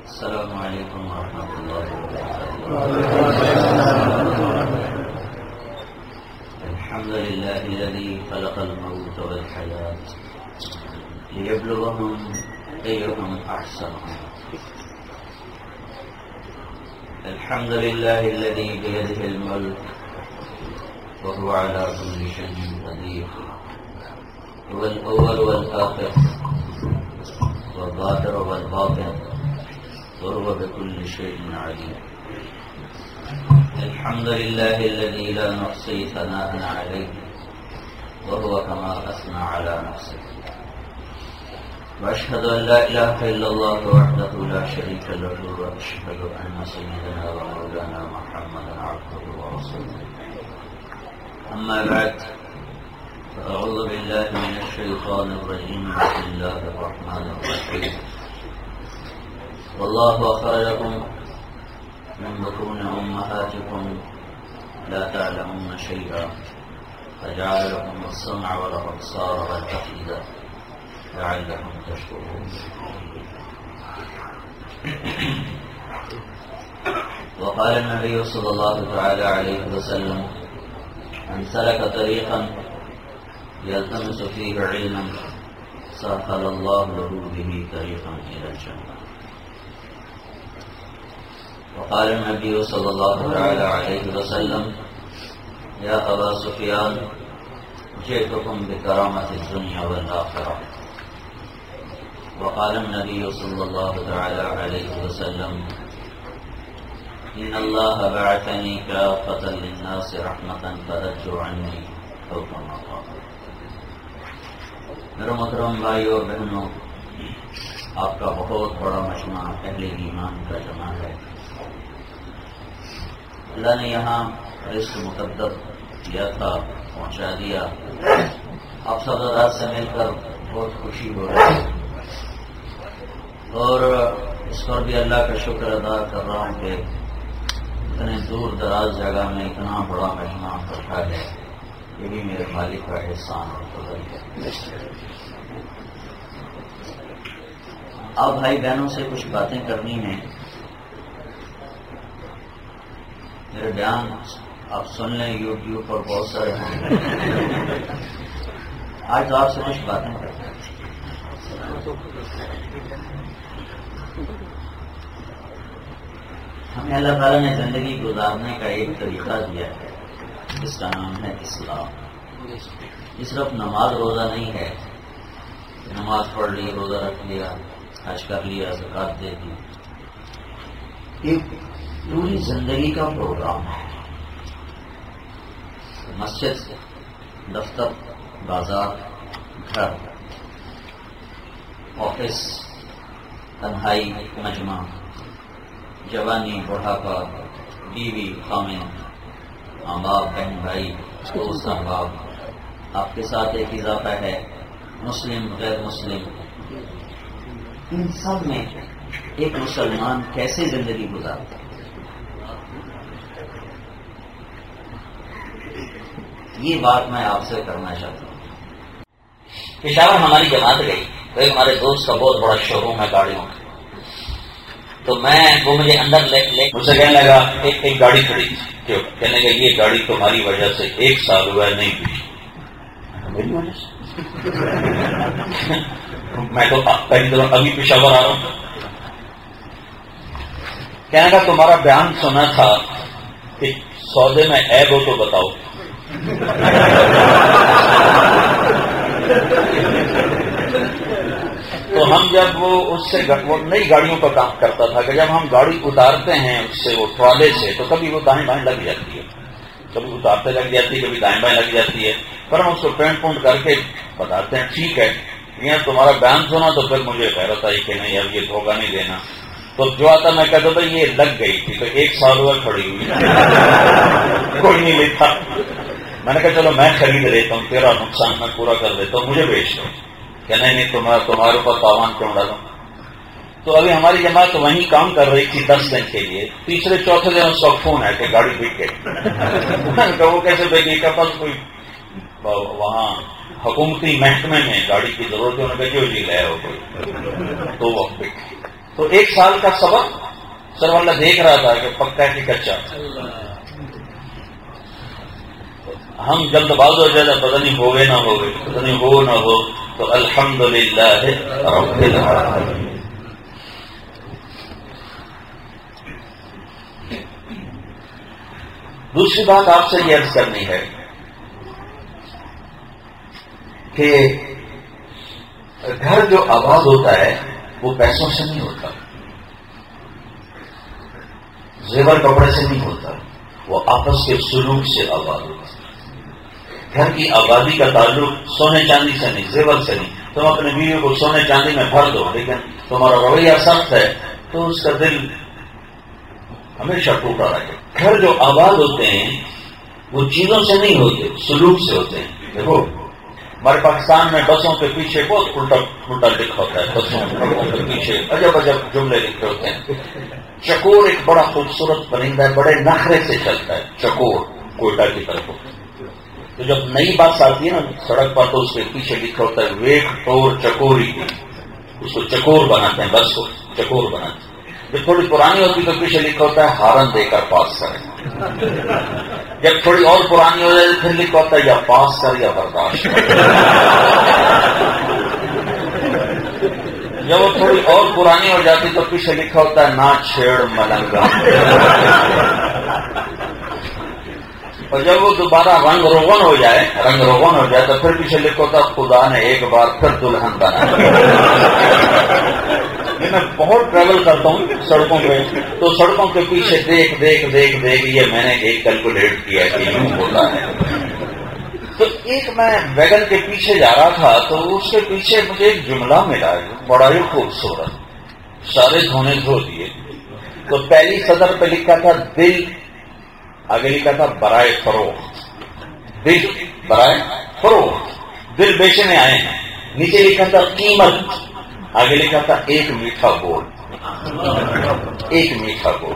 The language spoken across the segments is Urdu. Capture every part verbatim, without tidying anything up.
السلام علیکم ورحمۃ اللہ وبرکاتہ. الحمد لله الذي خلق الموت والحياة ليبلوكم أيكم أحسن عملا. الحمد لله الذي بيده الملك وهو على كل شيء قدير، هو الأول والآخر والظاهر والباطن وهو بكل شيء عليم. الحمد لله الذي لا نحصي ثناء عليه وهو كما أثنى على نفسه. وأشهد أن لا إله إلا الله وحده لا شريك له، وأشهد أن سيدنا ومولانا محمدا عبده ورسوله. أما بعد، فأعوذ بالله من الشيطان الرجيم. بسم الله الرحمن الرحيم. والله أخرجكم من بطون أمهاتكم لا تعلمون شيئا فجعل لكم السمع والأبصار والأفئدة لعلكم تشكرون. وقال النبي صلى الله تعالى عليه وسلم: من سلك طريقا يلتمس فيه علما سهل الله له به طريقا إلى الجنة. وقال النبي صلى الله تعالى عليه وسلم: يا أبا سفيان جئتكم بكرامة الدنيا والآخرة. وقال النبي صلى الله تعالى عليه وسلم: إن الله بعثني كافة للناس رحمة فرجوا عني أو كما قال. میرے محترم بھائیو اور بہنوں، آپ کا بہت بڑا مجمع اہل ایمان کا جمع ہے. اللہ نے یہاں رزق مقدر کیا تھا، پہنچا دیا. آپ سب حضرات سے مل کر بہت خوشی ہو رہی ہے، اور اس پر بھی اللہ کا شکر ادا کر رہا ہوں کہ اتنے دور دراز جگہ میں اتنا بڑا مجمع بیٹھا ہے. یہ بھی میرے مالک کا احسان اور فضل ہے. آپ بھائی بہنوں سے کچھ باتیں کرنی ہیں. میرے بیان آپ سن لیں، یوٹیوب پر بہت سارے ہیں. آج تو آپ سے کچھ باتیں کرتے ہیں. ہمیں اللہ تعالیٰ نے زندگی گزارنے کا ایک طریقہ دیا ہے، جس کا نام ہے اسلام. یہ صرف نماز روزہ نہیں ہے، نماز پڑھ لی، روزہ رکھ لیا، حج کر لیا، زکات دے دی. ایک پوری زندگی کا پروگرام ہے. مسجد، دفتر، بازار، گھر، آفس، تنہائی، مجمع، جوانی، بڑھاپا، بیوی، خامن، ماں باپ، بہن بھائی، دوست احباب. آپ کے ساتھ ایک اضافہ ہے مسلم، غیر مسلم. ان سب میں ایک مسلمان کیسے زندگی گزارتا ہے، یہ بات میں آپ سے کرنا چاہتا ہوں. پشاور ہماری جماعت گئی تو ایک ہمارے دوست کا بہت بڑا شو روم ہے گاڑیوں کا. تو میں وہ مجھے اندر لے لے مجھ سے کہنے لگا ایک ایک گاڑی کھڑی تھی، کہنے لگا یہ گاڑی تمہاری وجہ سے ایک سال ہوا ہے نہیں بیچی. میری وجہ سے میں تو پہلی دفعہ ابھی پشاور آ رہا ہوں. کہنے لگا تمہارا بیان سنا تھا کہ سودے میں عیب ہو تو بتاؤ. تو ہم جب وہ اس سے وہ نئی گاڑیوں کا کام کرتا تھا کہ جب ہم گاڑی اتارتے ہیں اس سے وہ ٹرالے سے تو کبھی وہ دائیں بائیں لگ جاتی ہے، کبھی اتارتے لگ جاتی ہے، کبھی دائیں بائیں لگ جاتی ہے. پر ہم اس کو پینٹ پونٹ کر کے بتاتے ہیں ٹھیک ہے. یہ تمہارا بیان سنا تو پھر مجھے حیرت آئی کہ نہیں اب یہ دھوکہ نہیں دینا. تو جو آتا میں کہتا تھا یہ لگ گئی تھی تو ایک سال ہوا کھڑی ہوئی کوئی نہیں لیتا. میں نے کہا چلو میں خرید لیتا ہوں، تیرا نقصان میں پورا کر دیتا ہوں، مجھے بیچ دو. کہ نہیں نہیں تمہارا تمہارے اوپر تاوان کیوں ڈالوں. تو ابھی ہماری جماعت وہیں کام کر رہی تھی دس دن کے لیے. تیسرے چوتھے دن اس کا فون ہے کہ گاڑی بک گئی. وہ کیسے بکی؟ کا پاس کوئی وہاں حکومتی محکمے میں گاڑی کی ضرورت ہے، انہوں نے کہا جو جی لے آؤ کوئی. تو وقت بک. تو ایک سال کا سبق سر والا دیکھ رہا تھا کہ پکا ہے کہ کچا. ہم جلد باز ہو جائے پتہ نہیں ہو گئے نہ ہو گئے, پتہ نہیں ہو نہ ہو, تو الحمدللہ رب العالمین. دوسری بات آپ سے یہ عرض کرنی ہے کہ گھر جو آباد ہوتا ہے وہ پیسوں سے نہیں ہوتا, زیور کپڑے سے نہیں ہوتا, وہ آپس کے سلوک سے آباد ہوتا ہے. گھر کی آبادی کا تعلق سونے چاندی سے نہیں, زیور سے نہیں. تم اپنے بیوی کو سونے چاندی میں بھر دو, لیکن تمہارا رویہ سخت ہے تو اس کا دل ہمیشہ ٹوٹا رہے. گھر جو آباد ہوتے ہیں وہ چیزوں سے نہیں ہوتے, سلوک سے ہوتے ہیں. دیکھو ہمارے پاکستان میں بسوں کے پیچھے بہت الٹا الٹا لکھا ہوتا ہے, بسوں کے پیچھے عجب عجب جملے لکھے ہوتے ہیں. چکور ایک بڑا خوبصورت پرندہ ہے, بڑے نخرے سے چلتا ہے چکور, کوئٹہ کی طرف. تو جب نئی بس آتی ہے نا سڑک پر تو اس کے پیچھے لکھا ہوتا ہے ویک ٹور چکوری, اس کو چکور بناتے ہیں, بس کو چکور بناتے ہیں. جب تھوڑی پرانی ہوتی تو پیچھے لکھا ہوتا ہے ہارن دے کر پاس کریں. جب تھوڑی اور پرانی ہو جائے تو پھر لکھا ہوتا ہے یا پاس کر یا برداشت کر. جب وہ تھوڑی اور پرانی ہو جاتی تو پیچھے لکھا ہوتا ہے نہ چھیڑ ملنگا. اور جب وہ دوبارہ رنگ روغن ہو جائے رنگ روغن ہو جائے تو پھر پیچھے لکھا ہوتا ہے خدا نے ایک بار پھر دلہن بنا. میں بہت ٹریول کرتا ہوں سڑکوں پہ, تو سڑکوں کے پیچھے دیکھ دیکھ دیکھ دیکھ یہ میں نے ایک کیلکولیٹ کیا کہ یوں ہوتا ہے. تو ایک میں ویگن کے پیچھے جا رہا تھا تو اس کے پیچھے مجھے ایک جملہ ملا بڑا ہی خوبصورت, سارے دھونے دھو دیے. تو پہلی صدر پہ لکھا تھا دل, آگے لکھا تھا برائے فروخت, دل برائے فروخت, دل بیچنے آئے ہیں. نیچے لکھا تھا قیمت, آگے لکھا تھا ایک میٹھا بول, ایک میٹھا بول.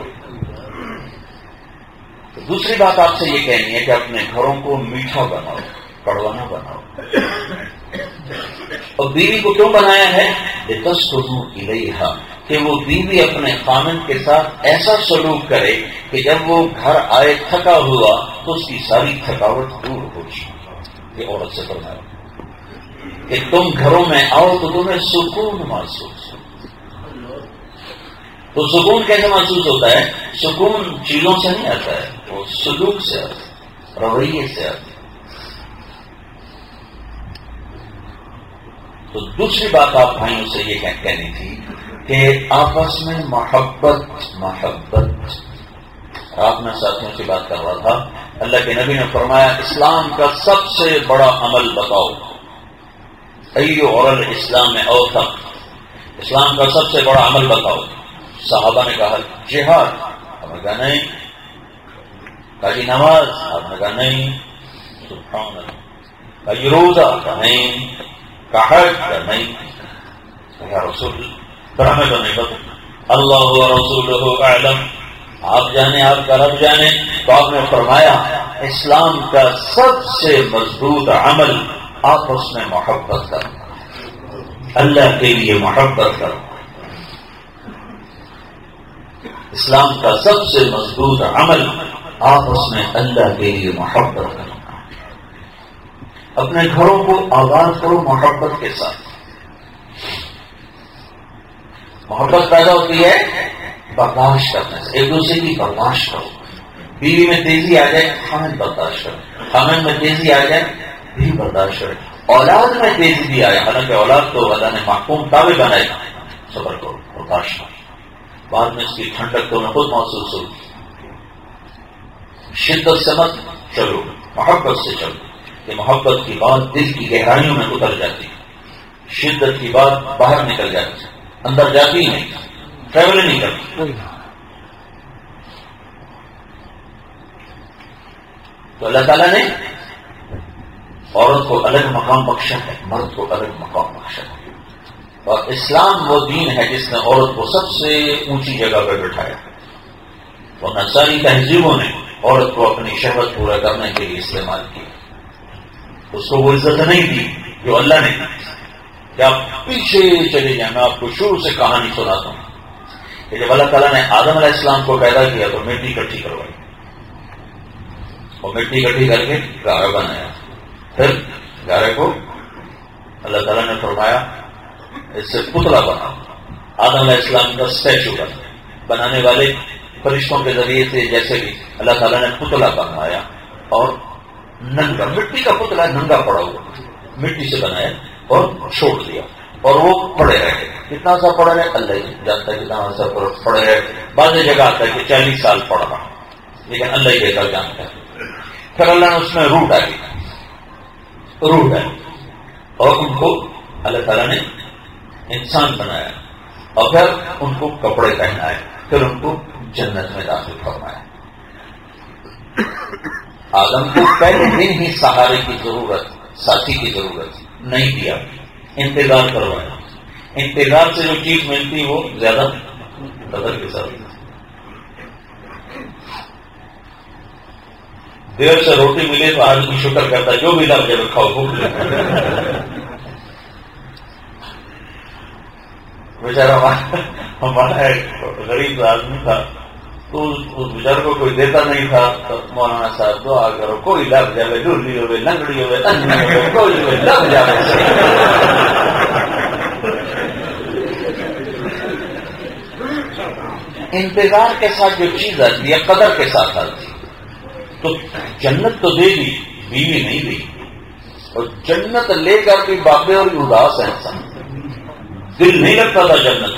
تو دوسری بات آپ سے یہ کہنی ہے کہ اپنے گھروں کو میٹھا بناؤ, کڑوا نہ بناؤ. اور بیوی کو کیوں بنایا ہے؟ لتسکنوا الیہا, کہ وہ بیوی اپنے خامند کے ساتھ ایسا سلوک کرے کہ جب وہ گھر آئے تھکا ہوا تو اس کی ساری تھکاوٹ دور ہو جائے. یہ عورت سے فرمایا کہ تم گھروں میں آؤ تو تمہیں سکون محسوس ہو. تو سکون کیسے محسوس ہوتا ہے؟ سکون چیزوں سے نہیں آتا ہے, وہ سلوک سے آتا ہے, رویے سے آتا ہے. تو دوسری بات آپ بھائیوں سے یہ کہنی تھی کہ آپس میں محبت محبت رات میں ساتھیوں سے بات کر رہا تھا. اللہ کے نبی نے فرمایا اسلام کا سب سے بڑا عمل بتاؤ. ایو اور الاسلام میں اوثق, اسلام کا سب سے بڑا عمل بتاؤ. صحابہ نے کہا جہاد, آپ نے کہا نہیں. کہا جی نماز, آپ نے کہا نہیں. سبحان اللہ. کہا جی روزہ, کہا نہیں. کہا حج, کہا نہیں. کہا رسول پھر ہمیں تو نہیں پتا. اللہ و رسولہ اعلم, آپ جانے آپ کا رب جانے. تو آپ نے فرمایا اسلام کا سب سے مضبوط عمل آپس میں محبت کرنا, اللہ کے لیے محبت کرنا. اسلام کا سب سے مضبوط عمل آپس میں اللہ کے لیے محبت کرنا. اپنے گھروں کو آباد کرو محبت کے ساتھ. محبت پیدا ہوتی ہے برداشت کرنے سے, ایک دوسرے کی برداشت کرو. بیوی میں تیزی آ جائے خامد برداشت کرو, خامد میں تیزی آ جائے بھی برداشت کرے. اولاد میں تیزی بھی آئے, حالانکہ اولاد تو اللہ نے محکوم تابع بنائے, صبر کرو برداشت کرو. بعد میں اس کی ٹھنڈک تو میں خود محسوس ہوگی. شدت سے مت چلو, محبت سے چلو, کہ محبت کی بات دل کی گہرائیوں میں اتر جاتی ہے. شدت کی بات باہر نکل جاتی ہے, اندر جاتی نہیں, ٹریول نہیں کرتی. تو اللہ تعالیٰ نے عورت کو الگ مقام بخشا ہے, مرد کو الگ مقام بخشا ہے. اور اسلام وہ دین ہے جس نے عورت کو سب سے اونچی جگہ پہ بٹھایا. ورنہ ساری تہذیبوں نے عورت کو اپنی شہوت پورا کرنے کے لیے استعمال کیا, اس کو وہ عزت نہیں دی جو اللہ نے دی. کہ آپ پیچھے چلے جائیں, میں آپ کو شروع سے کہانی سناتا ہوں. کہ جب اللہ تعالیٰ نے آدم علیہ السلام کو پیدا کیا تو مٹی اکٹھی کروائی اور مٹی اکٹھی کر کے گارا بنایا. پھر گارے کو اللہ تعالیٰ نے فرمایا اس سے پتلا بنا. آدم علیہ السلام کا اسٹیچو بنا. بنانے والے فرشتوں کے ذریعے سے جیسے بھی اللہ تعالیٰ نے پتلا بنایا اور ننگا مٹی کا پتلا ننگا پڑا ہوا مٹی سے بنایا اور چھوڑ دیا اور وہ پڑے رہے. کتنا سا پڑا رہے اللہ ہی جانتا ہے کتنا سا پڑے رہے. بعض جگہ آتا ہے کہ چالیس سال پڑا رہا لیکن اللہ ہی بہتر جانتا ہے. پھر اللہ نے اس میں روح ڈالی روح ڈالی اور ان کو اللہ تعالیٰ نے انسان بنایا اور پھر ان کو کپڑے پہنائے. پھر ان کو جنت میں داخل فرمایا. آدم کو پہلے دن ہی سہارے کی ضرورت ساتھی کی ضرورت نہیں دیا. انتظار کروایا. انتظار سے جو چیز ملتی وہ زیادہ قدر کے ساتھ. دیر سے روٹی ملے تو آدمی شکر کرتا ہے جو بھی لگ جائے کھاؤ بھوک لے. بیچارہ ہمارا ایک غریب آدمی تھا تو اس بیچارے کو کوئی دیتا نہیں تھا. تو مولانا صاحب دعا کرو کوئی لگ جائے ڈولی ہوئے لنگڑی ہوئے انگڑی ہوئے کوئی ہوئے لگ جائے. انتظار کے ساتھ جو چیز آتی ہے قدر کے ساتھ آتی. تو جنت تو دے دی بیوی نہیں دی اور جنت لے کر بھی بابے اور اداس ہے انسان. دل نہیں لگتا تھا جنت.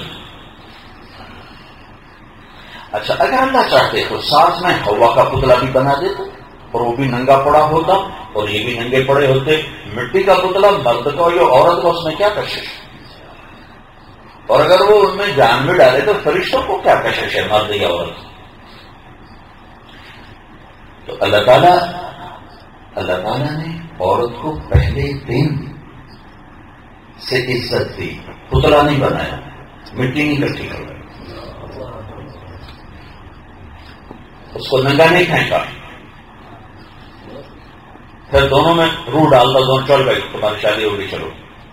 اچھا اگر اللہ چاہتے تو ساتھ میں ہوا کا پتلا بھی بنا دیتے اور وہ بھی ننگا پڑا ہوتا اور یہ بھی ننگے پڑے ہوتے. مٹی کا پتلا مرد کو یا عورت کو اس میں کیا کشش. اور اگر وہ ان میں جان بھی ڈالے تو فرشتوں کو کیا کشش ہے مرد یا عورت. تو اللہ تعالیٰ اللہ تعالیٰ نے عورت کو پہلے دن سے عزت دی. پتلا نہیں بنایا مٹی نہیں اکٹھی کروائی. اس کو ننگا نہیں پھینکا. پھر دونوں میں روح ڈالتا دونوں چل گئی تمہاری شادی ہوگی چلو.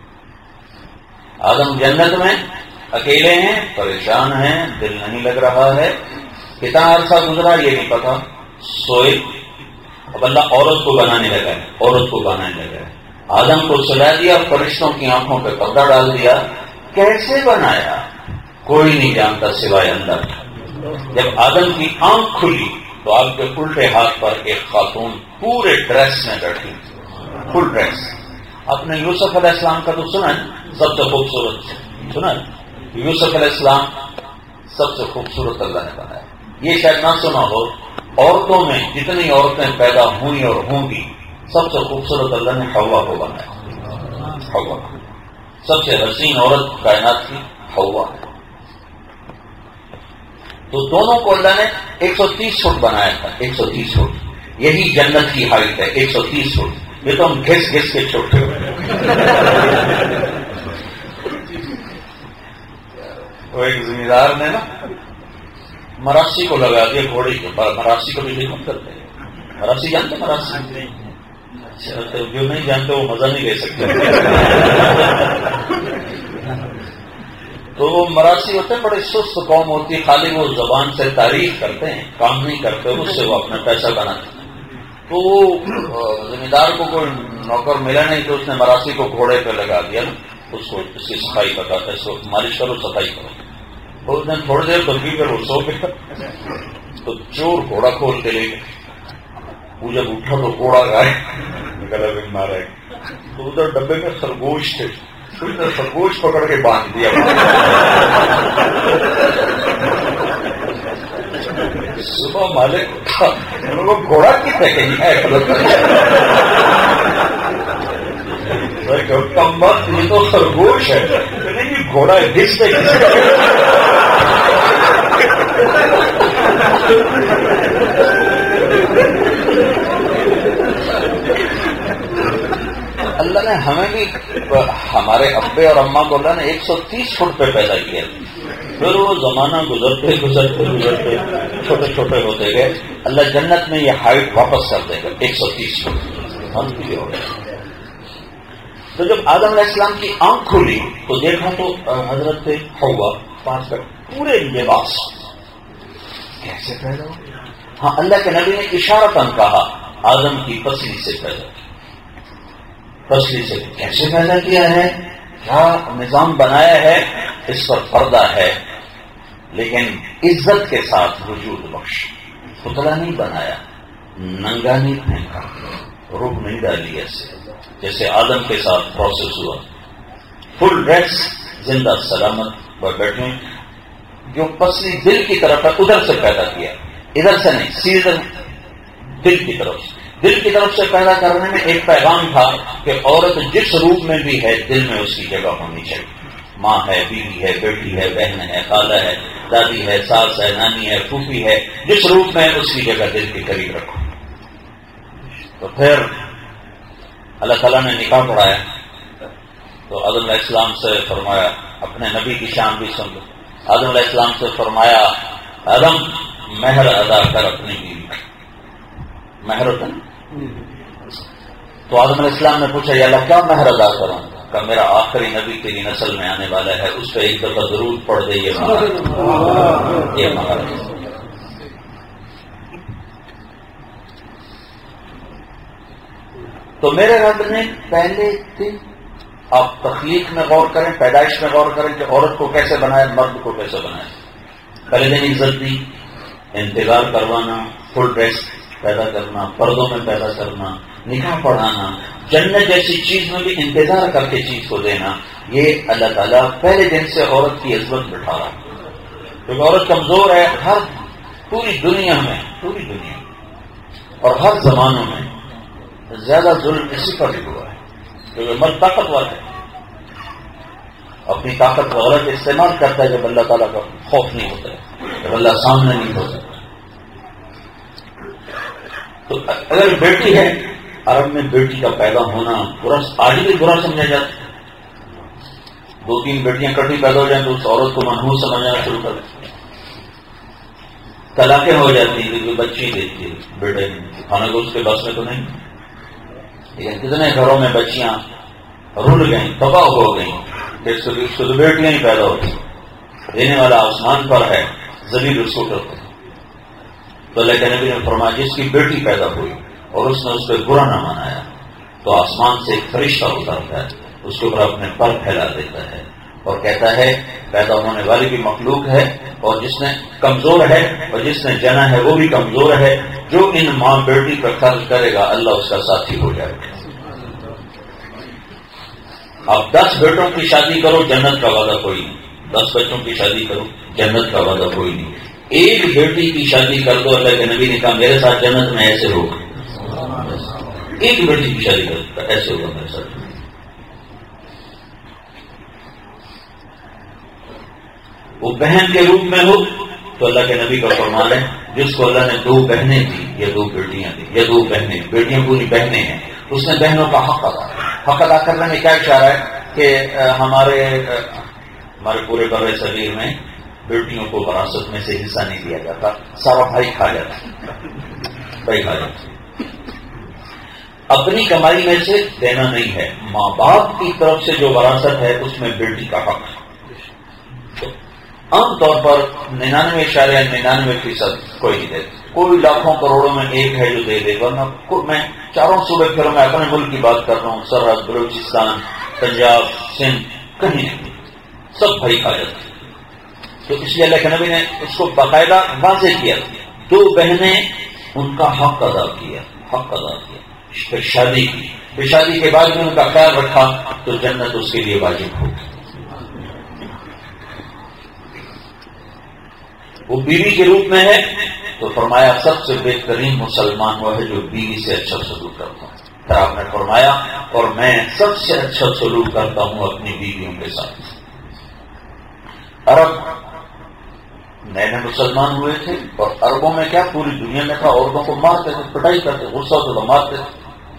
آدم جنت میں اکیلے ہیں پریشان ہیں دل نہیں لگ رہا ہے. کتنا عرصہ گزرا یہ نہیں پتا. سوئے اب اللہ عورت کو بنانے لگا ہے عورت کو بنانے لگا ہے. آدم کو سلا دیا فرشتوں کی آنکھوں پہ پردہ ڈال دیا. کیسے بنایا کوئی نہیں جانتا سوائے اللہ. جب آدم کی آنکھ کھلی تو آپ کے الٹے ہاتھ پر ایک خاتون پورے ڈریس میں بیٹھی فل ڈریس. آپ نے یوسف علیہ السلام کا تو سنا ہے سب سے خوبصورت سنا ہے. یوسف علیہ السلام سب سے خوبصورت اللہ نے بنایا. یہ شاید نہ سنا ہو عورتوں میں جتنی عورتیں پیدا ہوئی اور ہوں گی سب سے خوبصورت اللہ نے حوا کو بنایا. حوا سب سے حسین عورت کائنات کی حوا ہے. تو دونوں کو اللہ نے ایک سو تیس فٹ بنایا تھا. ایک سو تیس فٹ یہی جنت کی ہائٹ ہے. ایک سو تیس فٹ یہ تو ہم گھس گھس کے چھوٹے ہوئے. وہ ایک ذمہ دار نے نا مراسی کو لگا دیا گھوڑی کو. مراسی کو بھی نہیں کرتے. مراسی جانتے مراسی جو نہیں جانتے وہ مزہ نہیں لے سکتے. تو وہ مراسی ہوتے ہیں بڑے سست قوم ہوتی ہے. خالی وہ زبان سے تعریف کرتے ہیں کام نہیں کرتے. اس سے وہ اپنا پیسہ بناتے ہیں. تو وہ ذمہ دار کو کوئی نوکر ملا نہیں تو اس نے مراسی کو گھوڑے پہ لگا دیا نا. اس کو اس کی صفائی بتاتا ہے. اس کو مالش کرو صفائی کرو. تو اس نے تھوڑی دیر تو بھی کر وہ سو گیا. تو چور گھوڑا کھول کے لے گیا. وہ جب اٹھا تو گھوڑا گائے نکلا بھی مارا. تو ادھر ڈبے میں خرگوش تھے. ادھر خرگوش پکڑ کے باندھ دیا. صبح مالک اٹھا ان لوگوں کو گھوڑا کتنے کہیں ہے کم وقت یہ تو خرگوش ہے نہیں گھوڑا گھستے اللہ نے ہمیں بھی ہمارے ابے اور اماں کو اللہ نے ایک سو تیس فٹ پہ پیدا کیا. پھر وہ زمانہ گزرتے گزرتے گزرتے چھوٹے چھوٹے ہوتے گئے. اللہ جنت میں یہ ہائٹ واپس کر دے گا ایک سو تیس فٹ. ہم بھی ہو گئے. تو جب آدم علیہ السلام کی آنکھ کھلی تو دیکھا تو حضرت حوا پانچ کر پورے لباس کیسے پیدا ہو؟ ہاں اللہ کے نبی نے اشارتاً کہا آدم کی پسلی سے پیدا کیا۔ پسلی سے کیسے پیدا کیا ہے، کیا نظام بنایا ہے، اس پر پردہ ہے، لیکن عزت کے ساتھ وجود بخش، پتلا نہیں بنایا، ننگا نہیں پھینکا، روح نہیں ڈالی ایسے جیسے آدم کے ساتھ پروسیس ہوا، فل ڈریس زندہ سلامت پر بیٹھے، جو پسلی دل کی طرف ہے ادھر سے پیدا کیا، ادھر سے نہیں، سیدھا دل کی طرف سے۔ دل کی طرف سے پیدا کرنے میں ایک پیغام تھا کہ عورت جس روپ میں بھی ہے دل میں اس کی جگہ ہونی چاہیے، ماں ہے، بیوی ہے، بیٹی ہے، بہن ہے، خالہ ہے، دادی ہے، ساس ہے، نانی ہے، پھوپھی ہے، جس روپ میں اس کی جگہ دل کے قریب رکھو۔ تو پھر اللہ تعالیٰ نے نکاح پڑھایا تو آدم علیہ السلام سے فرمایا، اپنے نبی کی شان بھی سن لو، آدم علیہ السلام سے فرمایا آدم مہر ادا کر اپنی بیوی، مہر ہوتا ہے۔ تو آدم علیہ السلام نے پوچھا یا اللہ کیا مہر ادا کروں؟ کہ میرا آخری نبی تیری نسل میں آنے والا ہے، اس پہ ایک دفعہ ضرور پڑھ دے یہ مہر، یہ مہر۔ تو میرے رب نے پہلے دن، آپ تخلیق میں غور کریں، پیدائش میں غور کریں کہ عورت کو کیسے بنایا، مرد کو کیسے بنایا۔ پہلے دن عزت دی، انتظار کروانا، فل ڈریس پیدا کرنا، پردوں میں پیدا کرنا، نکاح پڑھانا، جنت جیسی چیز میں بھی انتظار کر کے چیز کو دینا، یہ اللہ تعالیٰ پہلے دن سے عورت کی عزت بٹھا رہا ہے، کیونکہ عورت کمزور ہے، ہر پوری دنیا میں، پوری دنیا اور ہر زمانوں میں زیادہ ظلم اسی پر بھی ہوا ہے، کیونکہ مرد طاقتور ہے، اپنی طاقت کا غلط استعمال کرتا ہے جب اللہ تعالیٰ کا خوف نہیں ہوتا ہے، جب اللہ سامنے نہیں ہوتا۔ تو اگر بیٹی ہے، عرب میں بیٹی کا پیدا ہونا برا، آج بھی برا سمجھا جاتا ہے، دو تین بیٹیاں کٹھی پیدا ہو جائیں تو اس عورت کو منحوس سمجھنا شروع کر دیں، طلاقیں ہو جاتی ہیں کیونکہ بچی دیتی ہے بیٹے، حالانکہ اس کے بس میں تو نہیں، لیکن کتنے گھروں میں بچیاں رل گئیں، تباہ ہو گئیں، اس کو تو بیٹیاں ہی پیدا ہوتی، دینے والا آسمان پر ہے، زمین اس کو کرتے ہیں۔ تو اللہ کے نبی نے فرمایا جس کی بیٹی پیدا ہوئی اور اس نے اس پہ برا نہ منایا تو آسمان سے ایک فرشتہ اترتا ہے، اس کے اوپر اپنے پر پھیلا دیتا ہے اور کہتا ہے پیدا ہونے والی بھی مخلوق ہے، اور جس نے کمزور ہے اور جس نے جنا ہے وہ بھی کمزور ہے، جو ان ماں بیٹی پر خرچ کرے گا اللہ اس کا ساتھی ہو جائے گا۔ آپ دس بیٹوں کی شادی کرو جنت کا وعدہ کوئی نہیں، دس بچوں کی شادی کرو جنت کا وعدہ کوئی نہیں، ایک بیٹی کی شادی کر دو، اللہ کے نبی نے کہا میرے ساتھ جنت میں ایسے ہوگا، ایک بیٹی کی شادی کر ایسے ہوگا میرے ساتھ۔ وہ بہن کے روپ میں ہو تو اللہ کے نبی کا فرمان ہے جس کو اللہ نے دو بہنیں دی یا دو بیٹیاں دی یا دو بہنیں، بیٹیاں پوری بہنیں ہیں، اس نے بہنوں کا حق ادا حق ادا کرنے میں کیا اشارہ ہے کہ ہمارے ہمارے پورے بر صغیر میں بیٹیوں کو وراثت میں سے حصہ نہیں دیا جاتا، سارا بھائی کھا جاتا، بھائی کھا جاتا، اپنی کمائی میں سے دینا نہیں ہے، ماں باپ کی طرف سے جو وراثت ہے اس میں بیٹی کا حق ہے۔ عام طور پر ننانوے اشاریہ ننانوے فیصد کوئی نہیں دیتا، کوئی لاکھوں کروڑوں میں ایک ہے جو دے دے، ورنہ میں چاروں صوبے پھر میں اپنے ملک کی بات کر رہا ہوں، سرحد، بلوچستان، پنجاب، سندھ، کہیں نہیں، سب بھائی کھا جاتے ہیں۔ تو اس لیے اللہ کے نبی نے اس کو باقاعدہ واضح کیا، دو بہنیں ان کا حق ادا کیا، حق ادا کیا، پھر شادی کی، پھر شادی کے بعد میں ان کا خیال رکھا تو جنت اس کے لیے واجب ہوگی۔ وہ بیوی کے روپ میں ہے تو فرمایا سب سے بہترین مسلمان وہ ہے جو بیوی سے اچھا سلوک کرتا ہے، پھر آپ نے فرمایا اور میں سب سے اچھا سلوک کرتا ہوں اپنی بیویوں کے ساتھ۔ عرب نئے نئے مسلمان ہوئے تھے اور عربوں میں کیا پوری دنیا میں تھا، عورتوں کو مارتے تھے، پٹائی کرتے، غصہ ہوتا تو مارتے تھے۔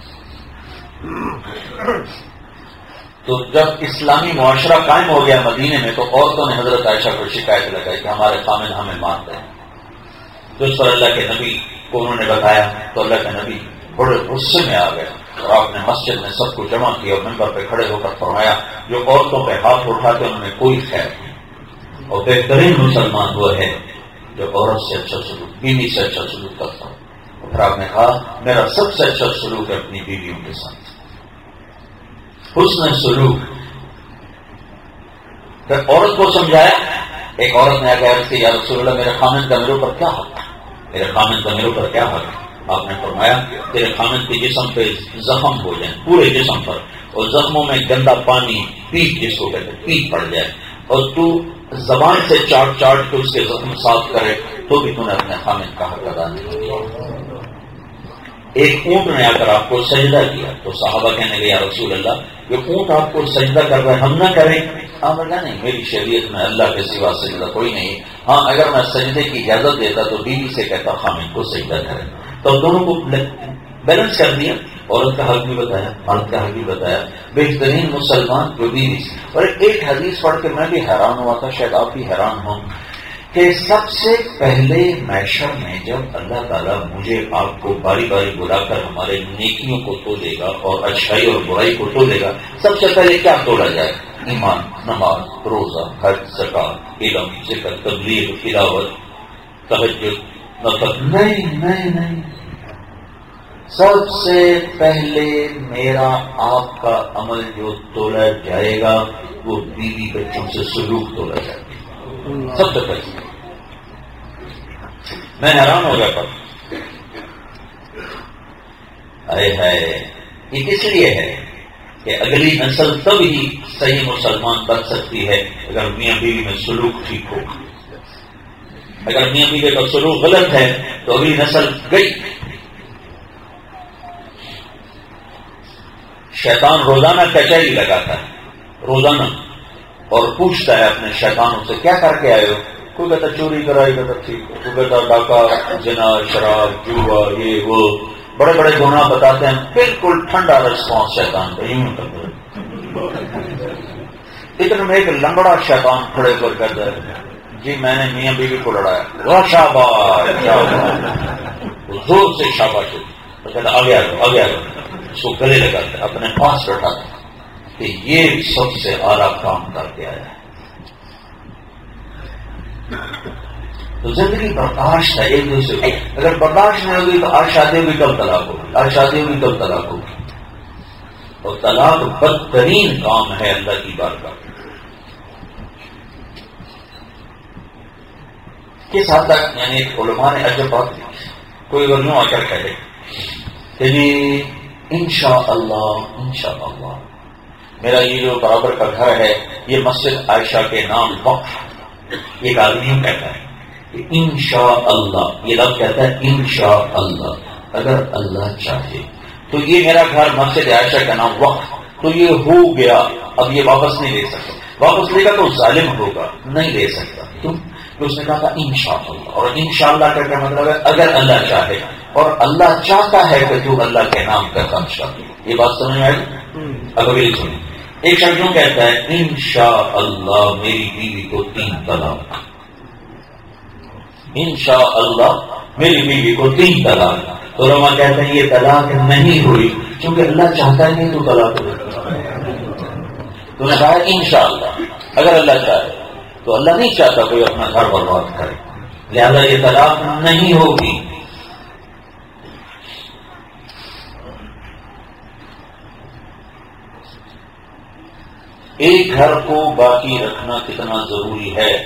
تو جب اسلامی معاشرہ قائم ہو گیا مدینے میں تو عورتوں نے حضرت عائشہ کو شکایت لگائی کہ ہمارے خامن ہمیں مارتے ہیں، تو اس پر اللہ کے نبی کو انہوں نے بتایا تو اللہ کے نبی بڑے غصے میں آ گئے اور آپ نے مسجد میں سب کو جمع کیا اور ممبر پہ کھڑے ہو کر فرمایا جو عورتوں پہ ہاتھ اٹھاتے ان میں کوئی خیر نہیں، اور بہترین مسلمان وہ ہے جو عورت سے اچھا سلوک، بیوی سے اچھا سلوک کرتا ہوں. اور پھر آپ نے کہا میرا سب سے اچھا سلوک ہے اپنی بیویوں کے ساتھ. حسن سلوک. پھر عورت کو سمجھایا. ایک عورت نے آ کے عرض کی یا رسول اللہ میرے خامن کا میرے اوپر کیا حق ہے، میرے خامن کا میرے اوپر کیا حق ہے؟ آپ نے فرمایا تیرے خامن کے جسم پہ زخم ہو جائیں پورے جسم پر، اور زخموں میں گندا پانی پیپ جس کو کہتے ہیں پیپ پڑ جائے، اور تو زبان سے چاٹ چاٹ کے اس کے زخم صاف کرے تو بھی تم نے اپنے خامن کا حق ادا نہیں کیا. ایک اونٹ نے آ کر آپ کو سجدہ کیا تو صحابہ کہنے لگے یا رسول اللہ یہ اونٹ آپ کو سجدہ کر رہے ہم نہ کریں؟ آپ نے کہا نہیں میری شریعت میں اللہ کے سوا سجدہ کوئی نہیں. ہاں اگر میں سجدے کی اجازت دیتا تو بیوی سے کہتا خامن کو سجدہ کریں. تو دونوں کو بیلنس کر دیا. عورت کا حق بھی بتایا، مرد کا حق بھی بتایا. بہترین مسلمان جو بیوی. اور ایک حدیث پڑھ کے میں بھی حیران ہوا تھا، شاید آپ بھی حیران ہوں، کہ سب سے پہلے محشر میں جب اللہ تعالیٰ مجھے آپ کو باری باری بلا کر ہمارے نیکیوں کو تولے گا اور اچھائی اور برائی کو تولے گا، سب سے پہلے کیا تولا جائے؟ ایمان، نماز، روزہ، حج، زکات، علم، ذکر، تبلیغ، تلاوت، تہجد، نفل. نہیں نہیں نہیں، سب سے پہلے میرا آپ کا عمل جو تولا جائے گا وہ بیوی بچوں سے سلوک تولا جائے گا سب سے پہلے. میں حیران ہو گیا پر آئے ہے یہ کس لیے ہے کہ اگلی نسل تب ہی صحیح مسلمان بن سکتی ہے اگر میاں بیوی میں سلوک ٹھیک ہو. اگر میاں بیوی کا سلوک غلط ہے تو اگلی نسل گئی. شیطان روزانہ کچہری لگاتا ہے روزانہ اور پوچھتا ہے اپنے شیطانوں سے کیا کر کے آئے ہو؟ کوئی کہتا چوری کرائی کہتا ٹھیک ہے، کوئی کہتا ڈاکہ، جنا، شراب، جوا، یہ وہ بڑے بڑے گناہ بتاتے ہیں. بالکل ٹھنڈا رسپانس شیطان کا یوں کرتا ہے. اتنے میں ایک لنگڑا شیطان کھڑے کر کہتا ہے جی میں نے میاں بیوی کو لڑایا. شاباش شاباش، زور سے شاباش. کہتا آگے آگے آگے آگے، اس کو گلے لگاتا ہے اپنے پاس بیٹھاتا ہے کہ یہ سب سے اعلیٰ کام کر کے آیا ہے. تو زندگی برداشت ہے ایک دوسرے کو. اگر برداشت نہیں ہوگی تو آج شادی ہوگی کل طلاق ہوگی، آج شادی ہوگی کل طلاق ہوگی. اور طلاق بدترین کام ہے اللہ کی بارگاہ. کس حد تک یعنی علماء نے عجب بات کی. کوئی اگر یوں آ کر کہے کہ جی انشاءاللہ انشاءاللہ میرا یہ جو برابر کا گھر ہے یہ مسجد عائشہ کے نام وقف. ایک آدمی یوں کہتا ہے کہ انشاءاللہ، یہ لفظ کہتا ہے انشاءاللہ اگر اللہ چاہے تو یہ میرا گھر مسجد عائشہ کا نام وقف، تو یہ ہو گیا. اب یہ واپس نہیں لے سکتا. واپس لے گا تو ظالم ہوگا، نہیں لے سکتا. کیوں؟ کہ اس نے کہا تھا انشاءاللہ. اور انشاءاللہ کا کیا مطلب ہے؟ اگر اللہ چاہے. اور اللہ چاہتا ہے کہ تو اللہ کے نام کا کام کر. یہ بات سمجھ میں آئی؟ اب اگلی سنیں. ایک شخص یوں کہتا ہے انشاءاللہ میری بیوی کو تین طلاق. انشاءاللہ میری بیوی کو تین طلاق. تو علماء کہتے ہیں یہ طلاق نہیں ہوئی کیونکہ اللہ چاہتا ہے نہیں تو طلاق ہوئی. تو نے کہا انشاءاللہ اگر اللہ چاہے. تو اللہ نہیں چاہتا کوئی اپنا گھر برباد کرے، لہذا یہ طلاق نہیں ہوگی. ایک گھر کو باقی رکھنا کتنا ضروری ہے.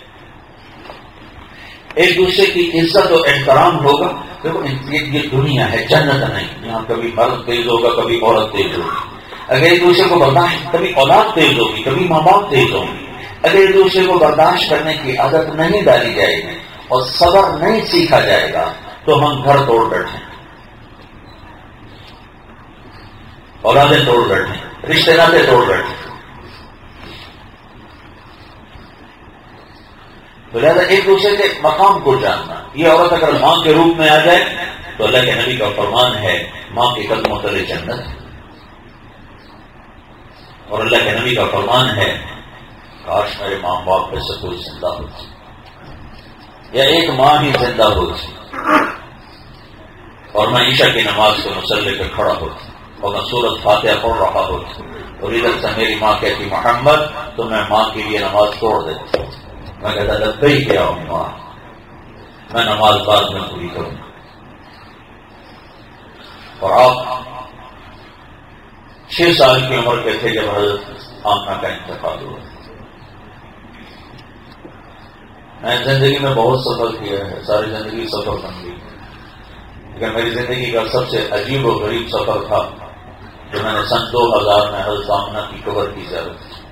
ایک دوسرے کی عزت و احترام ہوگا. دیکھو یہ دنیا ہے، جنت نہیں. یہاں کبھی مرد تیز ہوگا، کبھی عورت تیز ہوگی. اگر ایک دوسرے کو برداشت، کبھی اولاد تیز ہوگی، کبھی ماں باپ تیز ہوں گے. اگر ایک دوسرے کو برداشت کرنے کی عادت نہیں ڈالی جائے گی اور صبر نہیں سیکھا جائے گا تو ہم گھر توڑ بیٹھیں، اولادیں توڑ بیٹھیں، رشتے ناطے توڑ بیٹھیں. تو لہٰذا ایک دوسرے کے مقام کو جاننا. یہ عورت اگر ماں کے روپ میں آ جائے تو اللہ کے نبی کا فرمان ہے ماں کے قدموں تلے جنت ہے. اور اللہ کے نبی کا فرمان ہے کاش میرے ماں باپ میں سے کوئی زندہ ہوتی یا ایک ماں ہی زندہ ہوتی اور میں عشاء کی نماز کے مسلح پہ کھڑا ہوتا. اور میں سورۃ فاتحہ پڑھ رہا ہوتا اور ادھر سے میری ماں کہتی محمد، تو میں ماں کے لیے نماز توڑ دیتا. میں کہتا لبیک یا ماں، میں نماز بعد میں پوری کروں. اور آپ چھ سال کی عمر کے تھے جب حضرت آمنہ کا انتقال ہوا. میں زندگی میں بہت سفر کیا ہے، ساری زندگی سفر بن گئی، لیکن میری زندگی کا سب سے عجیب و غریب سفر تھا جو میں نے سن دو ہزار میں حضرت آمنہ کی قبر کی زیارت کی.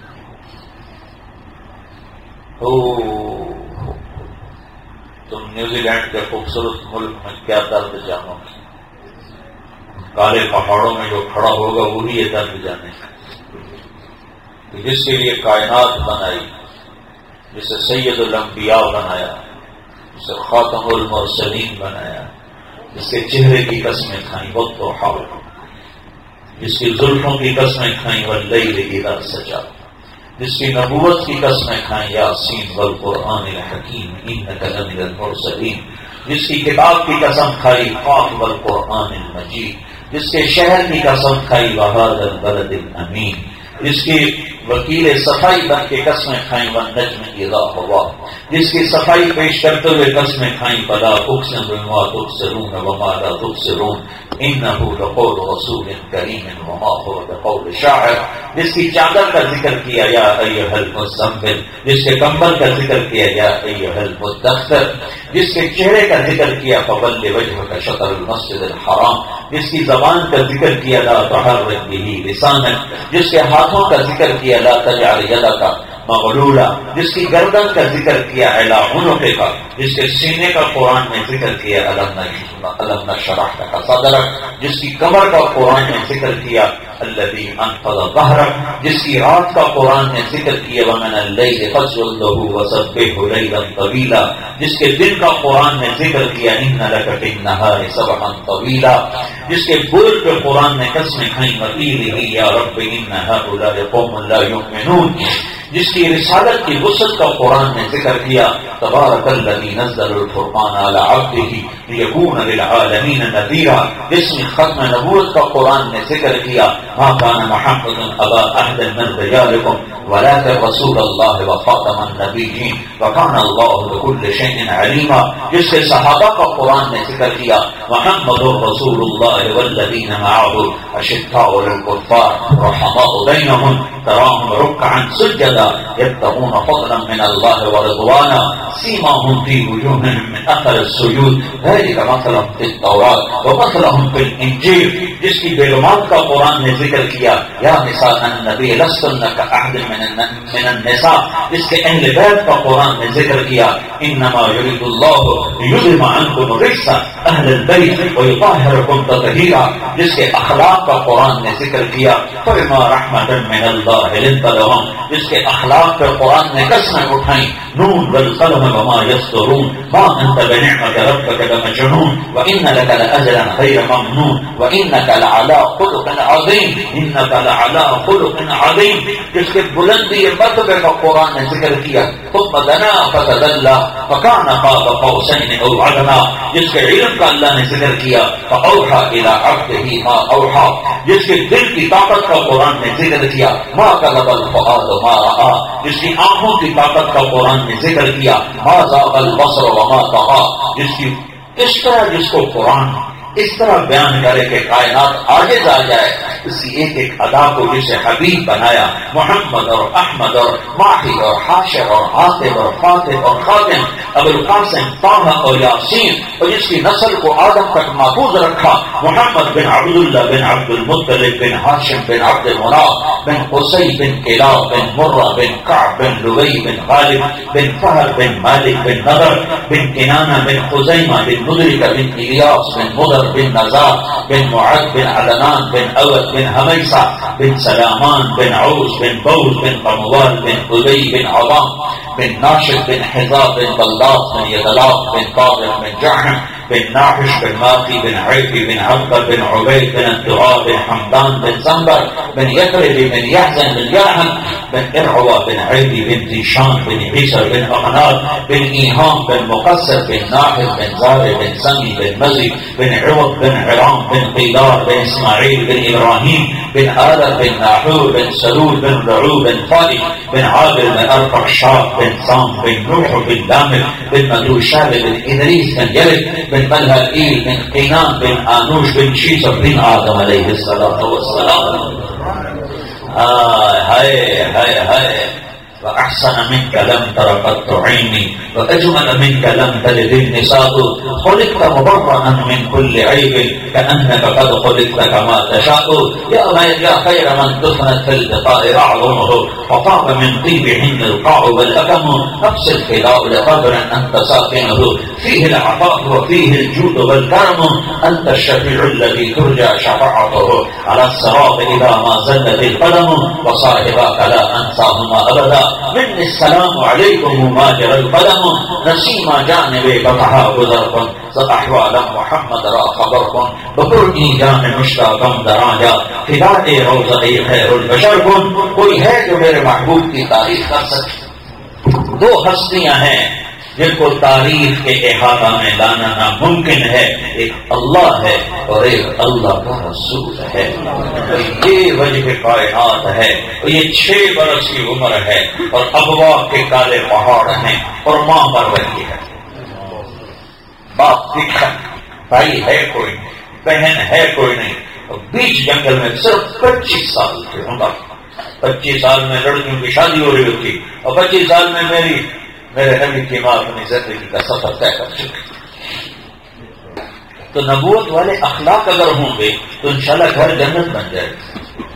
تم نیوزی لینڈ کے خوبصورت ملک میں کیا درد جانو، کالے پہاڑوں میں جو کھڑا ہوگا وہی یہ درد جانے جس کے لیے کائنات بنائی، جسے سید الانبیاء بنایا، جسے خاتم المرسلین بنایا، جس کے چہرے کی قسمیں کھائیں وقت و حال، جس کی زلفوں کی قسمیں کھائیں واللیل اذا سجا، جس کی نبوت کی قسمیں کھائیں یاسین والقرآن الحکیم انک لمن المرسلین، جس کی کتاب کی قسم کھائی قاف والقرآن المجید، جس کے شہر کی قسم کھائی وہذا البلد الامین، جس کی وکیل صفائی بن کے قسمیں کھائیں والنجم اذا ہوا، جس کی صفائی پیش کرتے ہوئے قسمیں کھائیں فلا اقسم بما تبصرون وما لا تبصرون انه لقول رسول کریم وما هو بقول شاعر، جس کی چادر کا ذکر کیا یا ایھا المزمل، جس کے کمبل کا ذکر کیا یا ایھا المدثر، جس کے چہرے کا ذکر کیا فول وجهك شطر المسجد الحرام، جس کی زبان کا ذکر کیا لا تحرك به لسانك، جس کے ہاتھوں کا ذکر کیا لا تجعل يدك مغلولا، جس کی گردن کا ذکر کیا اعلی عنق کا، جس کے سینے کا قرآن میں ذکر کیا الم نشرح لك صدرك، جس کی کمر کا قرآن میں ذکر کیا الذي انقض ظهرك، جس کی رات کا قرآن نے ذکر کیا ومن الليل فاسجد له وسبحه ليلا طويلا، جس کے دن کا قرآن نے ذکر کیا ان لك في النهار سبحا طويلا، جس کے بول پہ قرآن نے قسمیں کھائیں وقیل یا رب ان هؤلاء قوم لا يؤمنون، جس کی رسالت کی وسعت کا قرآن نے ذکر کیا تبارک الذی نزل الفرقان علی عبدہ لیکون للعالمین نذیرا، جس میں ختم نبوت کا قرآن نے ذکر کیا ما کان محمد ابا احد من رجالکم ولكن رسول اللہ وخاتم النبیین وکان اللہ بکل شیء علیما، جس کے صحابہ کا قرآن نے ذکر کیا محمد رسول اللہ والذین معه اشداء علی الکفار رحماء بینهم تراهم رکعا سجدا يبتغون فضلا من الله ورضوانا سيماهم في وجوههم من اثر السجود ذلك مثلهم في التوراة ومثلهم في الانجيل، جس کی بیگمات کا قرآن نے ذکر کیا یا نساء النبی لستن كأحد من النساء، جس کے اہل بیت کا قرآن نے ذکر کیا انما يريد الله ليذهب عنكم الرجس اهل البيت ويطهركم تطهيرا، جس کے اخلاق کا قرآن نے ذکر کیا فبما رحمة من الله لنت لهم، جس کے اخلاق پر قرآن نے قسمیں اٹھائیں نون والقلم وما يسطرون ما انت بنعمة ربك بمجنون وان لك لاجرا غير ممنون وانك لعلى خلق عظيم انك لعلى خلق عظيم، جس کے بلندی مرتبے کا قرآن نے ذکر کیا ثم دنا فتدلى فكان قاب قوسين او ادنى، جس کے علم کا اللہ نے ذکر کیا فاوحى الى عبده ما اوحى، جس کے دل کی طاقت کا قرآن نے ذکر کیا ما كذب الفؤاد ما رأى، جس کی آنکھوں کی طاقت کا قرآن نے ذکر کیا ما زاغ البصر وما طغى، جس کی اس طرح جس کو قرآن اس طرح بیان کرے کہ کائنات آگے جا جائے، اسی ایک ایک ادا کو جسے حبیب بنایا محمد اور احمد اور ماہی اور حاشر اور عاطف اور فاتح اور خاتم ابو القاسم طه اور یاسین، اور جس کی نسل کو آدم تک محفوظ رکھا محمد بن عبداللہ بن عبد المطلب بن ہاشم بن عبد مناف بن قصی بن کلاب بن مرہ بن کعب بن لبی بن غالب بن فہر بن مالک بن نضر بن کنانہ بن خزیمہ بن مدرکہ بن الیاس بن مدر بن نزار بن معد بن عدنان بن اود بن حمیسہ بن سلامان بن عوس بن بوز بن قموال بن قبی بن عظام بن ناشد بن حزاب بن بلداس بن یدلاف بن طارق بن جعم بن ناحش بن ماقي بن عيفي بن عبقر بن عبيد بن الدعاء بن حمدان بن زنبر بن يثرب بن يحزن بن يرحم بن إرعوى بن عيدي بن ذيشان بن عيسر بن أغنار بن إيهام بن مقصر بن ناحر بن زار بن سمي بن مزي بن عوض بن عرام بن قيدار بن إسماعيل بن إبراهيم بن آلة بن ناحور بن سلول بن رعو بن فائد بن عابر بن أرقع شاب بن صام بن نوح بن دامر بن مدوشاب بن إدريس بن يلد بن ملهائيل بن قينان بن آنوش بن شيسر بن آدم عليه الصلاة والسلام. هاي هاي هاي وأحسن منك لم تر قط عيني وأجمل منك لم تلد النساء خلقت مبرأ من كل عيب كأنك قد خلقت كما تشاء يا يا خير من دفنت في البقاء أعظمه وطاب من طيبهن القاع والأكم نفس الفداء لقبر أنت ساكنه فيه العطاء وفيه الجود والكرم أنت الشفيع الذي ترجى شفاعته على الصراط إذا ما زلت القدم وصاحبك لا أنساهما أبدا مني السلام عليكم ما جرى القلم نسيم جانب قطعها بذركم سأحوال محمد را خبركم بقرنی جان مشتاقم دراجا فداء روضہ خیر البشر کن. کوئی ہے جو میرے محبوب کی تعریف کر سکے؟ دو ہستیاں ہیں جن کو تعریف کے احاطہ میں لانا ناممکن ہے، ایک اللہ ہے اور ایک اللہ کا رسول ہے. یہ وجہ کائنات ہے، یہ چھ برس کی عمر ہے اور ابوا کے کالے پہاڑ ہیں اور ماں مر رہی ہے. باپ دکھا، بھائی ہے کوئی نہیں، بہن ہے کوئی نہیں، اور بیچ جنگل میں صرف پچیس سال کے عمر. پچیس سال میں لڑکیوں کی شادی ہو رہی ہوتی اور پچیس سال میں میری میرے نبی کی ماں اپنی زندگی کا سفر طے کر چکی. تو نبوت والے اخلاق اگر ہوں گے تو انشاءاللہ گھر جنت بن جائے گا.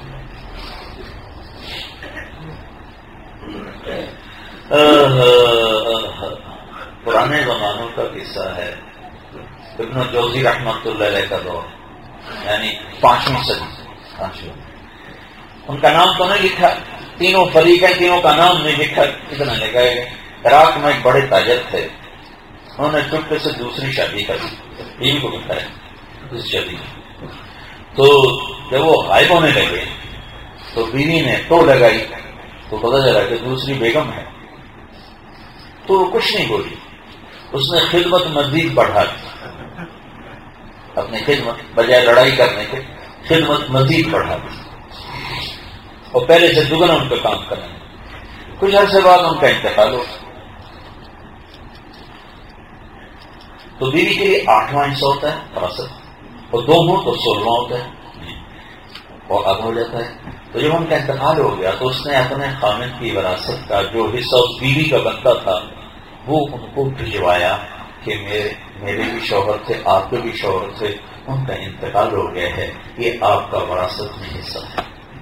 پرانے زمانوں کا قصہ ہے، ابن جوزی رحمۃ اللہ علیہ کا دور، یعنی پانچویں صدی پانچویں. ان کا نام تو نہیں لکھا، تینوں فریق ہیں، تینوں کا نام نہیں لکھا، اتنا لگائے گئے. عراق میں ایک بڑے تاجر تھے، انہوں نے چپکے سے دوسری شادی کر دی، بیوی کو بتایا اس شادی میں. تو جب وہ غائب ہونے لگے تو بیوی نے تو لگائی تو پتا چلا کہ دوسری بیگم ہے. تو وہ کچھ نہیں بولی، اس نے خدمت مزید بڑھا دی، اپنی خدمت بجائے لڑائی کرنے کے خدمت مزید بڑھا دی اور پہلے سے دگنا ان کا کام کرنے. کچھ عرصے بعد ان کا انتقال ہو تو بیوی کے لیے آٹھواں حصہ ہوتا ہے فراست، اور دو ہوں تو سولہواں ہوتا ہے اور اب ہو جاتا ہے. تو جب ان کا انتقال ہو گیا تو اس نے اپنے خامد کی وراثت کا جو حصہ اس بیوی کا بنتا تھا وہ ان کو بھجوایا کہ میرے میرے بھی شوہر تھے، آپ کے بھی شوہر تھے، ان کا انتقال ہو گیا ہے، یہ آپ کا وراثت میں حصہ ہے.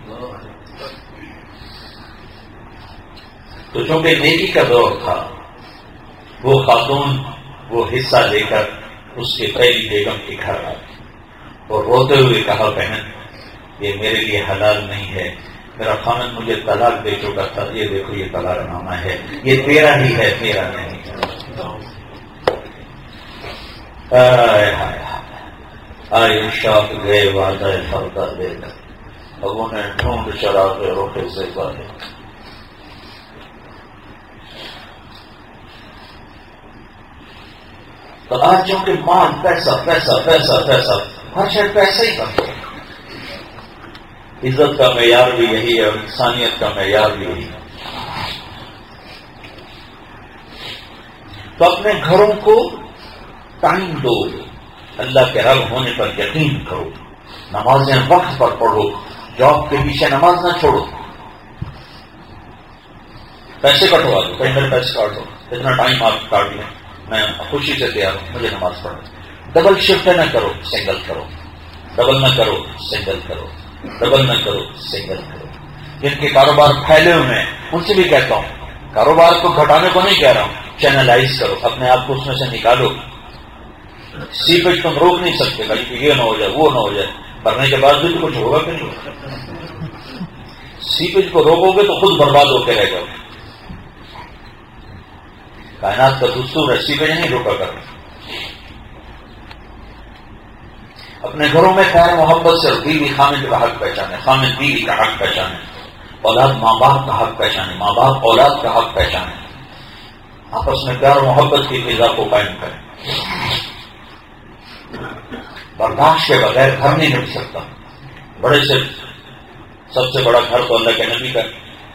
تو چونکہ نیکی کا دور تھا، وہ خاتون وہ حصہ لے کر اس کے پہلی بیگم کے گھر آئی اور روتے ہوئے کہا، بہن یہ میرے لیے حلال نہیں ہے، میرا خامد مجھے طلاق دے چکا تھا، یہ دیکھو یہ طلاق نامہ ہے، یہ تیرا ہی ہے، میرا نہیں. آئے شاپ گئے وعدہ فردا دے کر، اب انہیں ڈھونڈ چڑھا کے روٹے سے پالے. تو آج چونکہ مال پیسہ پیسہ پیسہ پیسہ ہر شاید پیسہ ہی بنتا ہے. عزت کا معیار بھی یہی ہے اور انسانیت کا معیار بھی یہی ہے. تو اپنے گھروں کو ٹائم دو، اللہ کے رب ہونے پر یقین کرو، نمازیں وقت پر پڑھو، جاب کے پیچھے نماز نہ چھوڑو. پیسے کٹوا دو، کہیں میرے پیسے کاٹ دو، اتنا ٹائم آپ کاٹ لیں، میں خوشی سے تیار ہوں، مجھے نماز پڑھنا. ڈبل شفٹ نہ کرو، سنگل کرو. ڈبل نہ کرو، سنگل کرو. ڈبل نہ کرو، سنگل کرو. جن کے کاروبار پھیلے ہوئے ہیں ان سے بھی کہتا ہوں، کاروبار کو گھٹانے کو نہیں کہہ رہا ہوں، چینلائز کرو، اپنے آپ کو اس میں سے نکالو. سیپیج تم روک نہیں سکتے، کہیں کہ یہ نہ ہو جائے وہ نہ ہو جائے، بھرنے کے بعد بھی تو کچھ ہوگا کہ نہیں ہوگا. سیپیج کو روکو گے تو خود برباد ہو کے رہ جاؤ. کائنات کا دستور ہے، سیپیج نہیں روکا کرو. اپنے گھروں میں خیر محبت سے بیوی خامد کا حق پہچانے، خامد بیوی کا حق پہچانے، اولاد ماں باپ کا حق پہچانے، ماں باپ اولاد کا حق پہچانے، آپس میں پیار محبت کی فضا کو قائم کریں۔ برداشت کے بغیر گھر نہیں مل سکتا۔ بڑے سے سب سے بڑا گھر تو اللہ کے نبی کا۔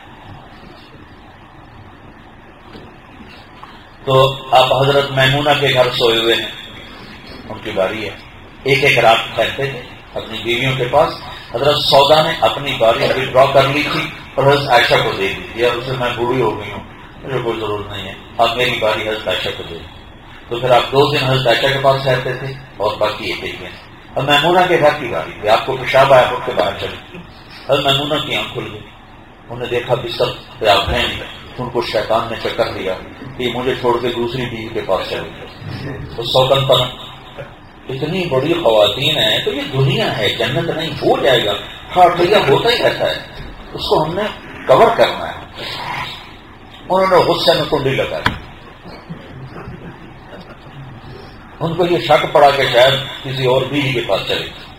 تو آپ حضرت میمونہ کے گھر سوئے ہوئے ہیں، ان کی باری ہے، ایک ایک رات ٹھہرتے تھے اپنی بیویوں کے پاس۔ حضرت سودا نے اپنی باری ابھی ڈرا کر لی تھی اور حضرت عائشہ کو دے دی، یا اسے میں بوڑھی ہو گئی ہوں، مجھے کوئی ضرورت نہیں ہے، اب میری باری حضرت عائشہ کو دے دی۔ تو پھر آپ دو دن حضرت عائشہ کے پاس ٹھہرتے تھے اور باقی ایک ایک دن۔ اب میمونہ کے گھر کی باری تھی، آپ کو پیشاب آیا اٹھ کے باہر چلی، حضرت میمونہ کی آنکھ کھل گئی، انہوں نے دیکھا بستر پہ آپ ہیں، ان کو شیطان نے چکر دیا کہ مجھے چھوڑ کے دوسری بیوی کے پاس چلے گئے۔ تو سوگن پر اتنی بڑی خواتین ہیں تو یہ دنیا ہے، جنت نہیں، ہو جائے گا، ہاں بھیا ہوتا ہی رہتا ہے، اس کو ہم نے کور کرنا ہے۔ انہوں نے غصے میں کنڈی لگائی، ان کو یہ شک پڑا کہ شاید کسی اور بیوی کے پاس چلے گی۔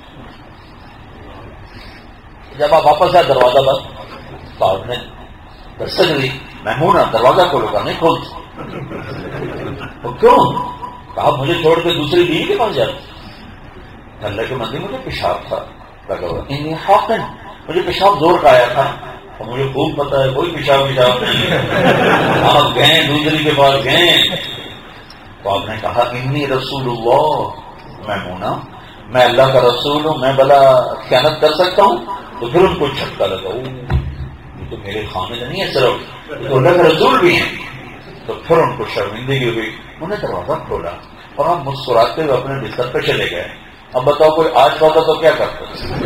جب آپ واپس آئے دروازہ بند، تو آپ نے دستک دی، میمونہ دروازہ کھولو گا، نہیں کھول۔ تو کیوں؟ کہا مجھے چھوڑ کے دوسری بیوی کے پاس جاتا۔ اللہ کے مندی مجھے پیشاب تھا لگا ہوا، انہیں حاقن، مجھے پیشاب زور کا آیا تھا اور مجھے خوب پتا ہے کوئی پیشاب پیشاب نہیں ہے۔ آپ گئے دوسری کے پاس گئے تو آپ نے کہا انی رسول اللہ میمونہ، میں اللہ کا رسول ہوں، میں بلا خیانت کر سکتا ہوں؟ تو پھر ان کو جھٹکا لگا، یہ تو میرے خامد نہیں ہے صرف، تو اللہ کے رسول بھی ہیں۔ تو پھر ان کو شرمندگی ہوئی، انہوں نے دروازہ کھولا اور ہم مسکراتے ہوئے اپنے بستر پہ چلے گئے۔ اب بتاؤ کوئی آج پاتا تو کیا کرتا؟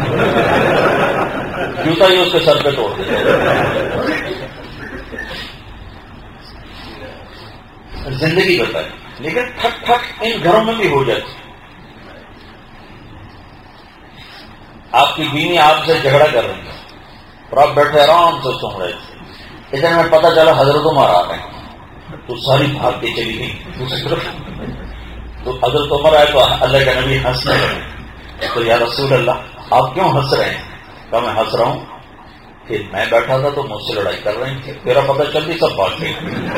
جوتا ہی اس کے سر پہ توڑ دیتے۔ زندگی بتائی، لیکن ٹھک ٹھک ان گھروں میں بھی ہو جاتی۔ آپ کی بیوی آپ سے جھگڑا کر رہی ہے اور آپ بیٹھے آرام سے سن رہے تھے، ادھر میں پتا چلا حضرت عمر آ گئے تو ساری بھاگ کے چلی گئی دوسری طرف۔ تو حضرت عمر آئے تو اللہ کے نبی ہنسنے لگے، تو یا رسول اللہ آپ کیوں ہنس رہے ہیں؟ کہا میں ہنس رہا ہوں کہ میں بیٹھا تھا تو مجھ سے لڑائی کر رہے تھے، میرا پتہ چلتی سب بھاگ گئی۔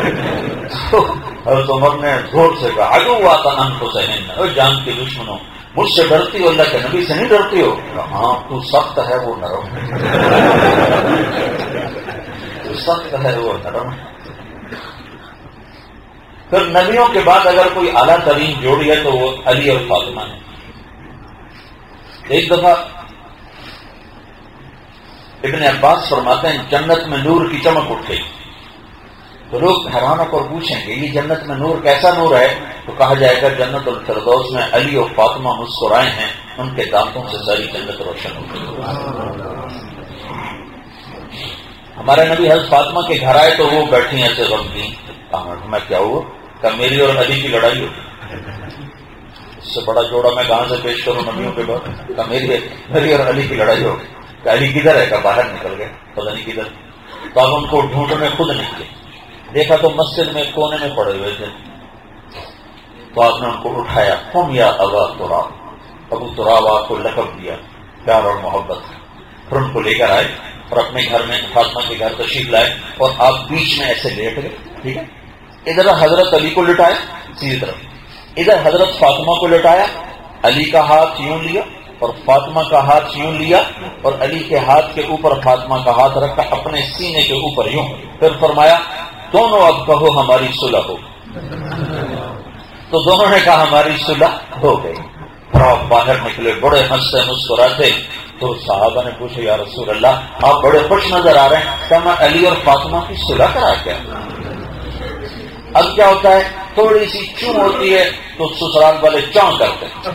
حضرت عمر نے زور سے کہا عدو آتا انفسہن، اور جان کے دشمنوں، مجھ سے ڈرتی ہو، اللہ کے نبی سے نہیں ڈرتی ہو؟ ہاں تو سخت ہے وہ نرم تو سخت ہے وہ نرم۔ پھر نبیوں کے بعد اگر کوئی اعلیٰ ترین جوڑی ہے تو وہ علی اور فاطمہ ہے۔ ایک دفعہ ابن عباس فرماتے ہیں جنت میں نور کی چمک اٹھ گئی، تو لوگ حیران ہو کر پوچھیں گے یہ جنت میں نور کیسا نور ہے؟ تو کہا جائے گا جنت الفردوس میں علی اور فاطمہ مسکرائے ہیں، ان کے دانتوں سے ساری جنت روشن ہو گئی۔ ہمارے نبی حضرت فاطمہ کے گھر آئے تو وہ بیٹھی ایسے غمگین، میں کیا ہوا؟ کہ میری اور علی کی لڑائی ہوگی، اس سے بڑا جوڑا میں کہاں سے پیش کروں نبیوں کے بعد؟ کہ میری میری اور علی کی لڑائی ہوگی۔ کہ علی کدھر ہے؟ کہ باہر نکل گئے، پتہ نہیں کدھر۔ تو اب ان کو ڈھونڈنے خود نکلے، دیکھا تو مسجد میں کونے میں پڑے ہوئے تھے، تو آپ نے ان کو اٹھایا، ہم یا ابا تراب، ابو تراب آپ کو لقب دیا پیار اور محبت، پھر ان کو لے کر آئے اور اپنے گھر میں فاطمہ کے گھر تشریف لائے اور آپ بیچ میں ایسے لیٹ گئے، ٹھیک ہے؟ ادھر حضرت علی کو لٹایا سیدھی طرف، ادھر حضرت فاطمہ کو لٹایا، علی کا ہاتھ یوں لیا اور فاطمہ کا ہاتھ یوں لیا اور علی کے ہاتھ کے اوپر فاطمہ کا ہاتھ رکھا اپنے سینے کے اوپر یوں، پھر فرمایا دونوں اب کہو ہماری صلح ہو۔ تو دونوں نے کہا ہماری صلح ہو گئی، اور آپ باہر نکلے بڑے ہنستے مسکراتے۔ تو صحابہ نے پوچھا یا رسول اللہ آپ بڑے خوش نظر آ رہے ہیں، کہ میں علی اور فاطمہ کی صلح کرا کیا؟ اب کیا ہوتا ہے تھوڑی سی چون ہوتی ہے تو سسرال والے چاں کرتے ہیں،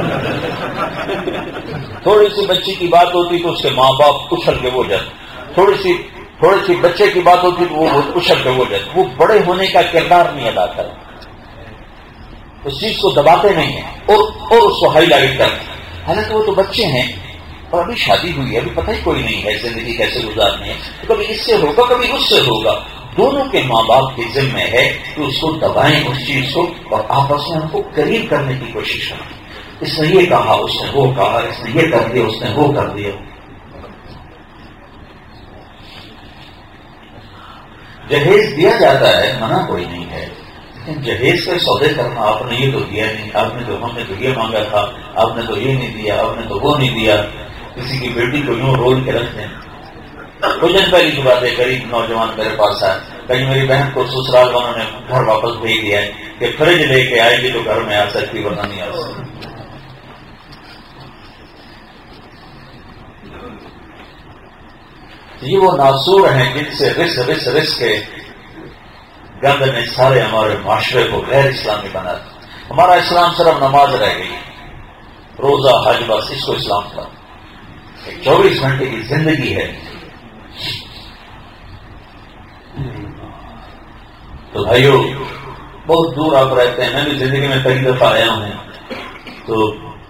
تھوڑی سی بچی کی بات ہوتی تو اس کے ماں باپ اچھل کے وہ جاتے، تھوڑی سی تھوڑی سی بچے کی بات ہوتی تو وہ اچھل کے وہ جاتے، وہ بڑے ہونے کا کردار نہیں ادا کرتے، اس چیز کو دباتے نہیں ہیں اور اور اس کو ہائی لائٹ کرتے ہیں، حالانکہ وہ تو بچے ہیں اور ابھی شادی ہوئی ہے، ابھی پتہ ہی کوئی نہیں ہے زندگی کیسے گزارنی ہے، تو کبھی اس سے ہوگا کبھی اس سے ہوگا، دونوں کے ماں باپ کے ذمہ ہے کہ اس کو دبائیں اس چیز کو اور آپس میں ان کو قریب کرنے کی کوشش کریں۔ اس نے یہ کہا، اس نے وہ کہا، اس نے یہ کر دیا، اس نے وہ کر دیا. جہیز دیا جاتا ہے، منع کوئی نہیں ہے، لیکن جہیز کے سودے کرنا، آپ نے یہ تو دیا نہیں، آپ نے تو ہم نے تو یہ مانگا تھا، آپ نے تو یہ نہیں دیا، آپ نے تو وہ نہیں دیا. کسی کی بیٹی کو یوں رول کے رکھ دیں. کچھ دن پہلی کی بات ہے، غریب نوجوان میرے پاس آئے، کہیں میری بہن کو سسرال والوں نے گھر واپس بھیج دیا ہے کہ فریج لے کے آئے گی تو گھر میں آ سکتی، ورنہ نہیں آ سکتی. یہ وہ ناسور ہیں جن سے رس رس رس کے گند نے سارے ہمارے معاشرے کو غیر اسلامی بنا دیا. ہمارا اسلام صرف نماز رہ گئی، روزہ حج، بس اس کو اسلام کا ایک چوبیس گھنٹے کی زندگی ہے. تو بھائیو، بہت دور آپ رہتے ہیں، میں بھی زندگی میں کئی دفعہ آیا ہوں، تو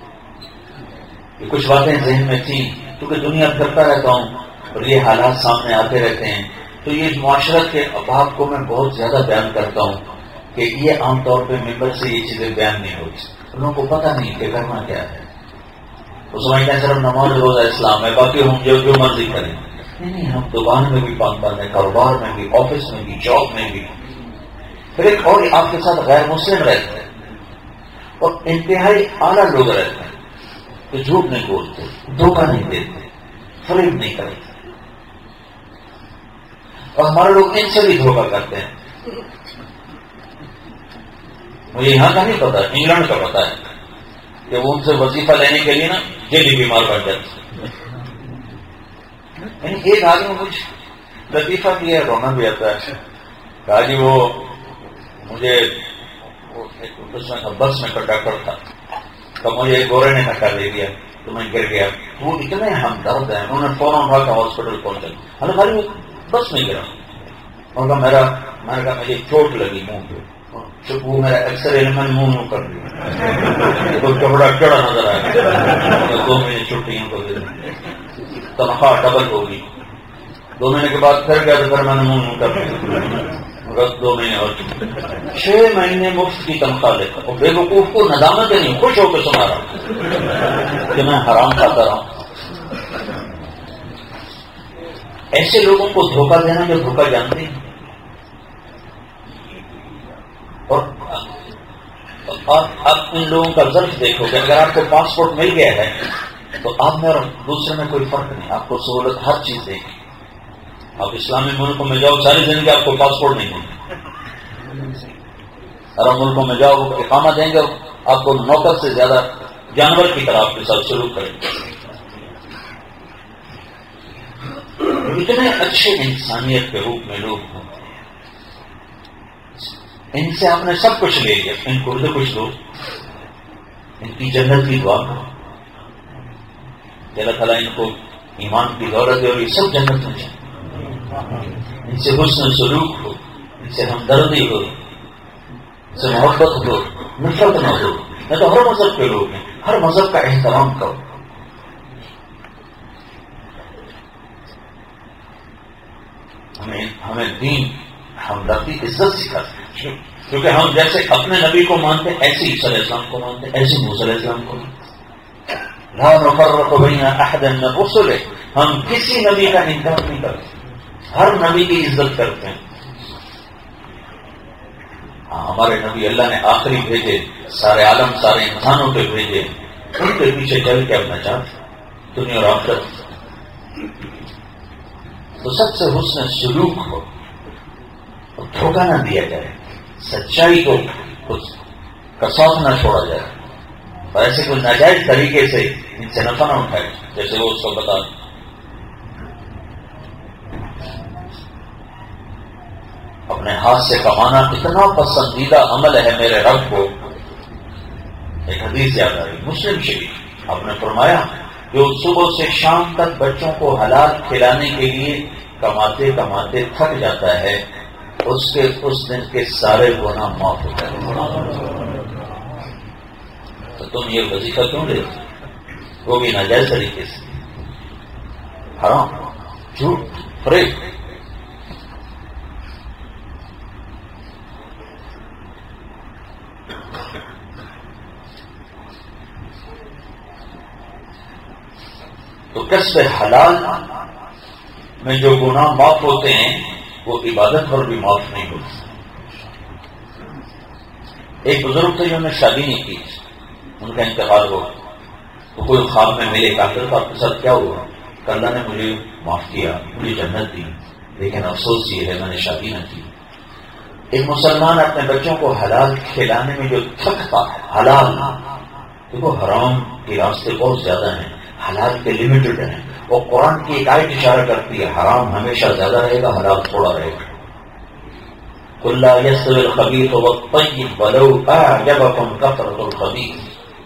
یہ کچھ باتیں ذہن میں تھیں، کیونکہ دنیا پھرتا رہتا ہوں اور یہ حالات سامنے آتے رہتے ہیں، تو یہ معاشرت کے اباب کو میں بہت زیادہ بیان کرتا ہوں کہ یہ عام طور پہ ممبر سے یہ چیزیں بیان نہیں ہوتی. ان لوگوں کو پتہ نہیں کہ کرنا کیا ہے، وہ سمجھتے ہیں صرف نماز روزہ اسلام ہے، باقی ہم جو جو مرضی کریں. نہیں نہیں، ہم دکان میں بھی پابند ہیں، کاروبار میں بھی، آفس میں بھی، جاب میں بھی. پھر ایک اور آپ کے ساتھ غیر مسلم رہتے ہیں اور انتہائی اعلیٰ لوگ رہتے ہیں، تو جھوٹ نہیں بولتے، دھوکہ نہیں دیتے، فریب نہیں کرتے. اور ہمارے لوگ ان سے بھی دھوکہ کرتے ہیں. مجھے یہاں کا نہیں پتا، انگلینڈ کا پتا ہے کہ وہ ان سے وظیفہ لینے کے لیے نا جلدی بیمار بن جاتے. یعنی ایک آدمی مجھ لطیفہ کیا، رونا بھی آتا ہے. کہا جی وہ مجھے بس میں کنڈکٹر تھا، تو مجھے گورے نے دھکا دے دیا تو میں گر گیا. وہ اتنے ہمدرد ہیں، انہوں نے فوراً اٹھا کر ہاسپٹل پہنچا. ہمیں خالی بس میں گرا، ان کا میرا میں نے کہا مجھے چوٹ لگی منہ پہ. وہ میرا ایکس رے میں منہ منہ کر دیا، تو کپڑا کڑا نظر آیا. دو مہینے چھٹیوں کو تنخواہ ڈبل ہوگی. دو مہینے کے بعد پھر گیا تو پھر میں نے منہ منہ کر دیا، دو مہینے اور چھ مہینے مفت کی تنخواہ لے کر. اور بے وقوف کو ندامت نہیں، خوش ہو کے سنا رہا ہوں کہ میں حرام کھاتا رہا ہوں. ایسے لوگوں کو دھوکہ دینا جو دھوکہ جانتے ہیں. اور آپ ان لوگوں کا ظرف دیکھو کہ اگر آپ کو پاسپورٹ مل گیا ہے تو آپ میں اور دوسرے میں کوئی فرق نہیں، آپ کو سہولت ہر چیز دے گی. آپ اسلامی ملکوں میں جاؤ، ساری زندگی آپ کو پاسپورٹ نہیں ملے. عرب ملکوں میں جاؤ، وہ اقامہ دیں گے، آپ کو نوکر سے زیادہ جانور کی طرح آپ کے ساتھ سلوک کریں گے. اتنے اچھے انسانیت کے روپ میں لوگ ہوتے ہیں، ان سے آپ نے سب کچھ لے لیا، ان کو تو کچھ دو، ان کی جنت کی دعا کرو، اللہ تعالیٰ ان کو ایمان کی دولت دے اور یہ سب جنت میں جائیں. ان سے حسن سلوک ہو، ان سے ہمدردی ہو، ان سے محبت ہو، نفرت نہ ہو. میں تو ہر مذہب کے لوگ ہیں، ہر مذہب کا احترام کرو. ہمیں ہمیں دین ہمدردی عزت سکھاتے، کیونکہ ہم جیسے اپنے نبی کو مانتے ایسے عیسیٰ علیہ السلام کو مانتے، ایسے موسیٰ علیہ السلام کو مانتے. لا نفرق بین احد من الرسل، ہم کسی نبی کا انکار نہیں کرتے، ہر نبی کی عزت کرتے ہیں. ہاں، ہمارے نبی اللہ نے آخری بھیجے، سارے عالم سارے انسانوں کے بھیجے، ان کے پیچھے چل کے اپنا چاہتے دنیا اور آخرت. تو سب سے حسن سلوک ہو اور دھوکہ نہ دیا جائے، سچائی کو کچھ کسوٹ نہ چھوڑا جائے، اور ایسے کوئی ناجائز طریقے سے ان سے نفع نہ اٹھائے، جیسے وہ اس کو بتا. اپنے ہاتھ سے کمانا اتنا پسندیدہ عمل ہے میرے رب کو. ایک حدیث یاد آئی مسلم شریف، آپ نے فرمایا جو صبح سے شام تک بچوں کو حلال کھلانے کے لیے کماتے کماتے تھک جاتا ہے، اس کے اس دن کے سارے گناہ معاف ہو جاتے ہیں. تو تم یہ وظیفہ کیوں لیتے، وہ بھی ناجائز طریقے سے، حرام، جھوٹ، فریب. تو کسب حلال میں جو گناہ معاف ہوتے ہیں وہ عبادت پر بھی معاف نہیں ہوتے. ایک بزرگ تھے جنہوں نے شادی نہیں کی، ان کا انتقال ہوا تو کوئی خواب میں ملے کہا کہ آپ کے ساتھ کیا ہوا؟ کہ اللہ نے مجھے معاف کیا، مجھے جنت دی، لیکن افسوس یہ ہے میں نے شادی نہ کی. ایک مسلمان اپنے بچوں کو حلال کھلانے میں جو تھکتا ہے، حلال دیکھو حرام کے راستے بہت زیادہ ہیں، حلال کے لمیٹڈ ہیں، اور قرآن کی ایک آیت اشارہ کرتی ہے حرام ہمیشہ زیادہ رہے گا، حلال تھوڑا رہے گا. قل لا يستوي الخبيث والطيب ولو أعجبكم كثرة الخبيث.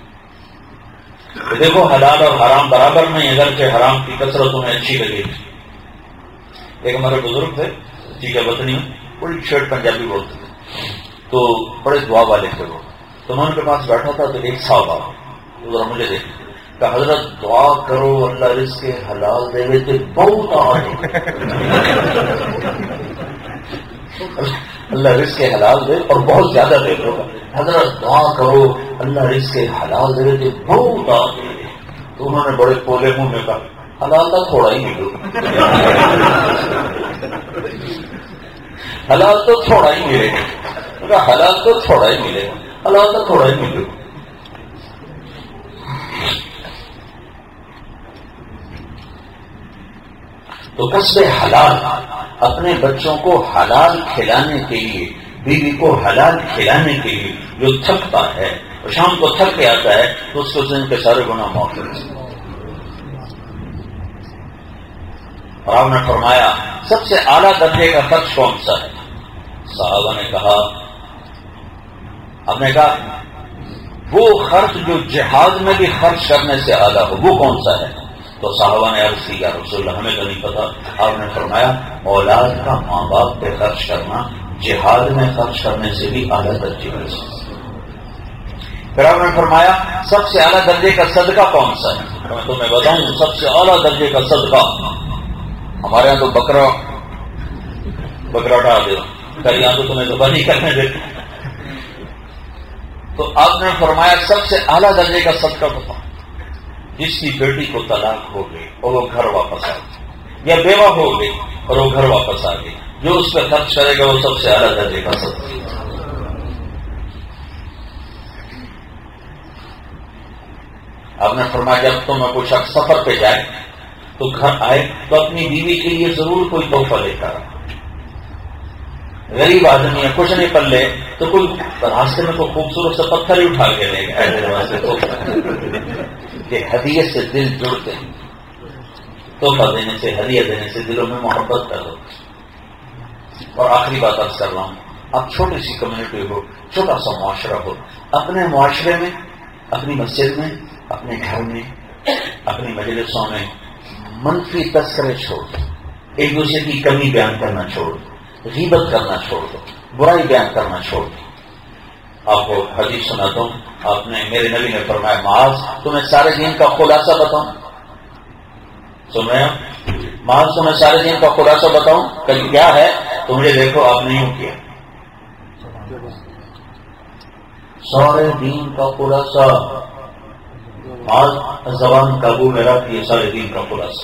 دیکھو حلال اور حرام برابر نہیں، اگرچہ حرام کی کثرت انہیں اچھی لگے. ایک ہمارے بزرگ تھے ٹھیک ہے وطنی، بڑی شرٹ پنجابی بولتے تھے، تو بڑے دعا والے تھے وہ. تو میں ان کے پاس بیٹھا تھا تو ایک صاحب آ ذرا مجھے دیکھ کہ حضرت دعا کرو اللہ رزق حلال دے دے تو بہت آ اللہ رزق حلال دے اور بہت زیادہ دے دو. حضرت دعا کرو اللہ رزق حلال دے دے تو بہت آ دے. تو انہوں نے بڑے پولے منہ میں کہا حلال کا تھوڑا ہی ملو، حلال تو تھوڑا ہی ملے گا، حلال تو تھوڑا ہی ملے گا، حلال تو تھوڑا ہی ملے گا. تو کسب حلال اپنے بچوں کو حلال کھلانے کے لیے، بیوی کو حلال کھلانے کے لیے جو تھکتا ہے اور شام کو تھک کے آتا ہے تو اس کو ذہن کے سارے گناہ معاف کر دیں. اور آپ نے فرمایا سب سے اعلیٰ درجے کا خرچ کون سا ہے؟ صحابہ نے کہا آپ نے کہا وہ خرچ جو جہاد میں بھی خرچ کرنے سے اعلیٰ ہو، وہ کون سا ہے؟ تو صحابہ نے عرض کی یا رسول اللہ ہمیں تو نہیں پتا. آپ نے فرمایا اولاد کا ماں باپ پہ خرچ کرنا جہاد میں خرچ کرنے سے بھی اعلیٰ درجے کا. پھر آپ نے فرمایا سب سے اعلیٰ درجے کا صدقہ کون سا ہے؟ میں تمہیں بتاؤں سب سے اعلیٰ درجے کا صدقہ ہمارے یہاں تو بکرا بکرا اٹھا دے کر یہاں تو تمہیں دبا نہیں کرنے دیتے. تو آپ نے فرمایا سب سے اعلیٰ درجے کا صدقہ بتاؤ جس کی بیٹی کو طلاق ہو گئی اور وہ گھر واپس آ گئی، یا بیوہ ہو گئی اور وہ گھر واپس آ گئی، جو اس پہ خرچ کرے گا وہ سب سے اعلیٰ درجے کا صدقہ. آپ نے فرمایا جب تم کوئی شخص سفر پہ جائے تو گھر آئے تو اپنی بیوی کے لیے ضرور کوئی تحفہ لے کر آئے. غریب آدمی ہے کچھ نہیں پلے تو کوئی راستے میں کوئی خوبصورت سے پتھر ہی اٹھا کے لے گئے. کہ ہدیت سے دل جڑتے ہیں، تحفہ دینے سے ہدیہ دینے سے دلوں میں محبت کر دو. اور آخری بات عرض کر رہا ہوں، اب چھوٹی سی کمیونٹی ہو، چھوٹا سا معاشرہ ہو، اپنے معاشرے میں، اپنی مسجد میں، اپنے گھر میں، اپنی مجلسوں میں منفی تذکرے چھوڑ دو، ایک دوسرے کی کمی بیان کرنا چھوڑ دو، غیبت کرنا چھوڑ دو، برائی بیان کرنا چھوڑ دو. آپ کو حدیث سناتا ہوں، آپ نے میرے نبی نے فرمایا معاذ تمہیں سارے دین کا خلاصہ بتاؤں. سنیں معاذ تمہیں سارے دین کا خلاصہ بتاؤں کہ کیا ہے؟ تو مجھے دیکھو آپ نے یوں کیا، سارے دین کا خلاصہ. آج زبان قابو میں رکھ یہ سارے دین کا خلاصہ.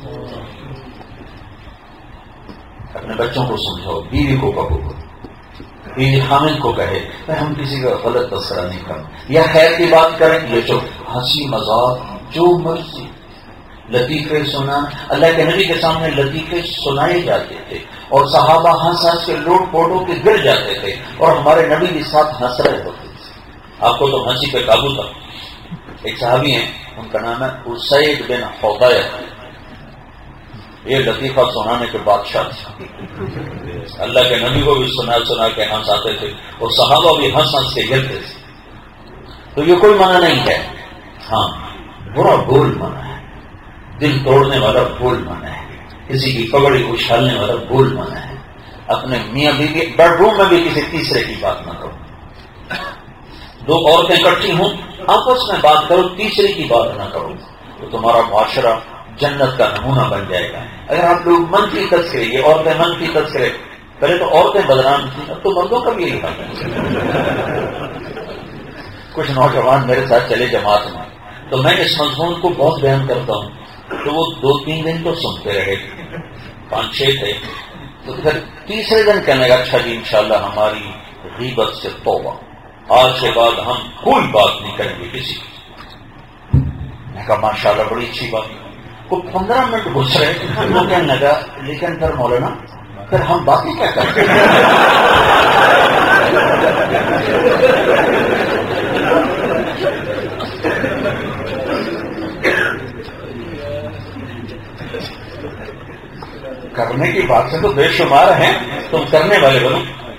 اپنے بچوں کو سمجھاؤ، بیوی کو قبول کرو، بیوی حامل کو کہے کہ ہم کسی کا غلط تذکرہ نہیں کریں یا خیر کی بات کریں، یہ جو ہنسی مذاق جو مرضی لطیفے سنا. اللہ کے نبی کے سامنے لطیفے سنائے جاتے تھے اور صحابہ ہنس ہنس کے لوٹ پوٹوں کے گر جاتے تھے اور ہمارے نبی کے ساتھ ہنس رہے ہوتے تھے. آپ کو تو ہنسی پہ قابو تھا. ایک صحابی ہیں ان کا نام ہے اسید بن حضیر، یہ لطیفہ سنانے کے بادشاہ تھے. اللہ کے نبی کو بھی سنا سنا کے ہنس آتے تھے اور صحابہ بھی ہنس ہنس کے گرتے تھے. تو یہ کوئی منع نہیں ہے. ہاں برا بول منع ہے، دل توڑنے والا بول منع ہے، کسی کی پگڑی اچھالنے والا بول منع ہے. اپنے میاں بیوی بیڈ روم میں بھی کسی تیسرے کی بات نہ کرو. دو عورتیں اکٹھی ہوں آپس میں بات کرو، تیسرے کی بات نہ کرو، تو تمہارا معاشرہ جنت کا نمونہ بن جائے گا. اگر آپ لوگ منفی تذکرے، یہ عورتیں منفی تذکرے، پہلے تو عورتیں بدنام تھیں اب تو مردوں کا بھی یہی حال ہے. کچھ نوجوان میرے ساتھ چلے جماعت میں تو میں اس مضمون کو بہت بیان کرتا ہوں تو وہ دو تین دن تو سنتے رہے، پانچ چھ تھے، تو پھر تیسرے دن کہنے لگا اچھا جی انشاءاللہ ہماری غیبت سے توبہ، آج کے بعد ہم کوئی بات نہیں کریں گے کسی کی۔ میں کہا ماشاءاللہ بڑی اچھی بات۔ کو پندرہ منٹ گزرے وہ کہنے لگا لیکن پھر مولانا پھر ہم باقی کیا کرتے ہیں؟ کرنے کی بات سے تو بے شمار ہیں، تم کرنے والے بنو۔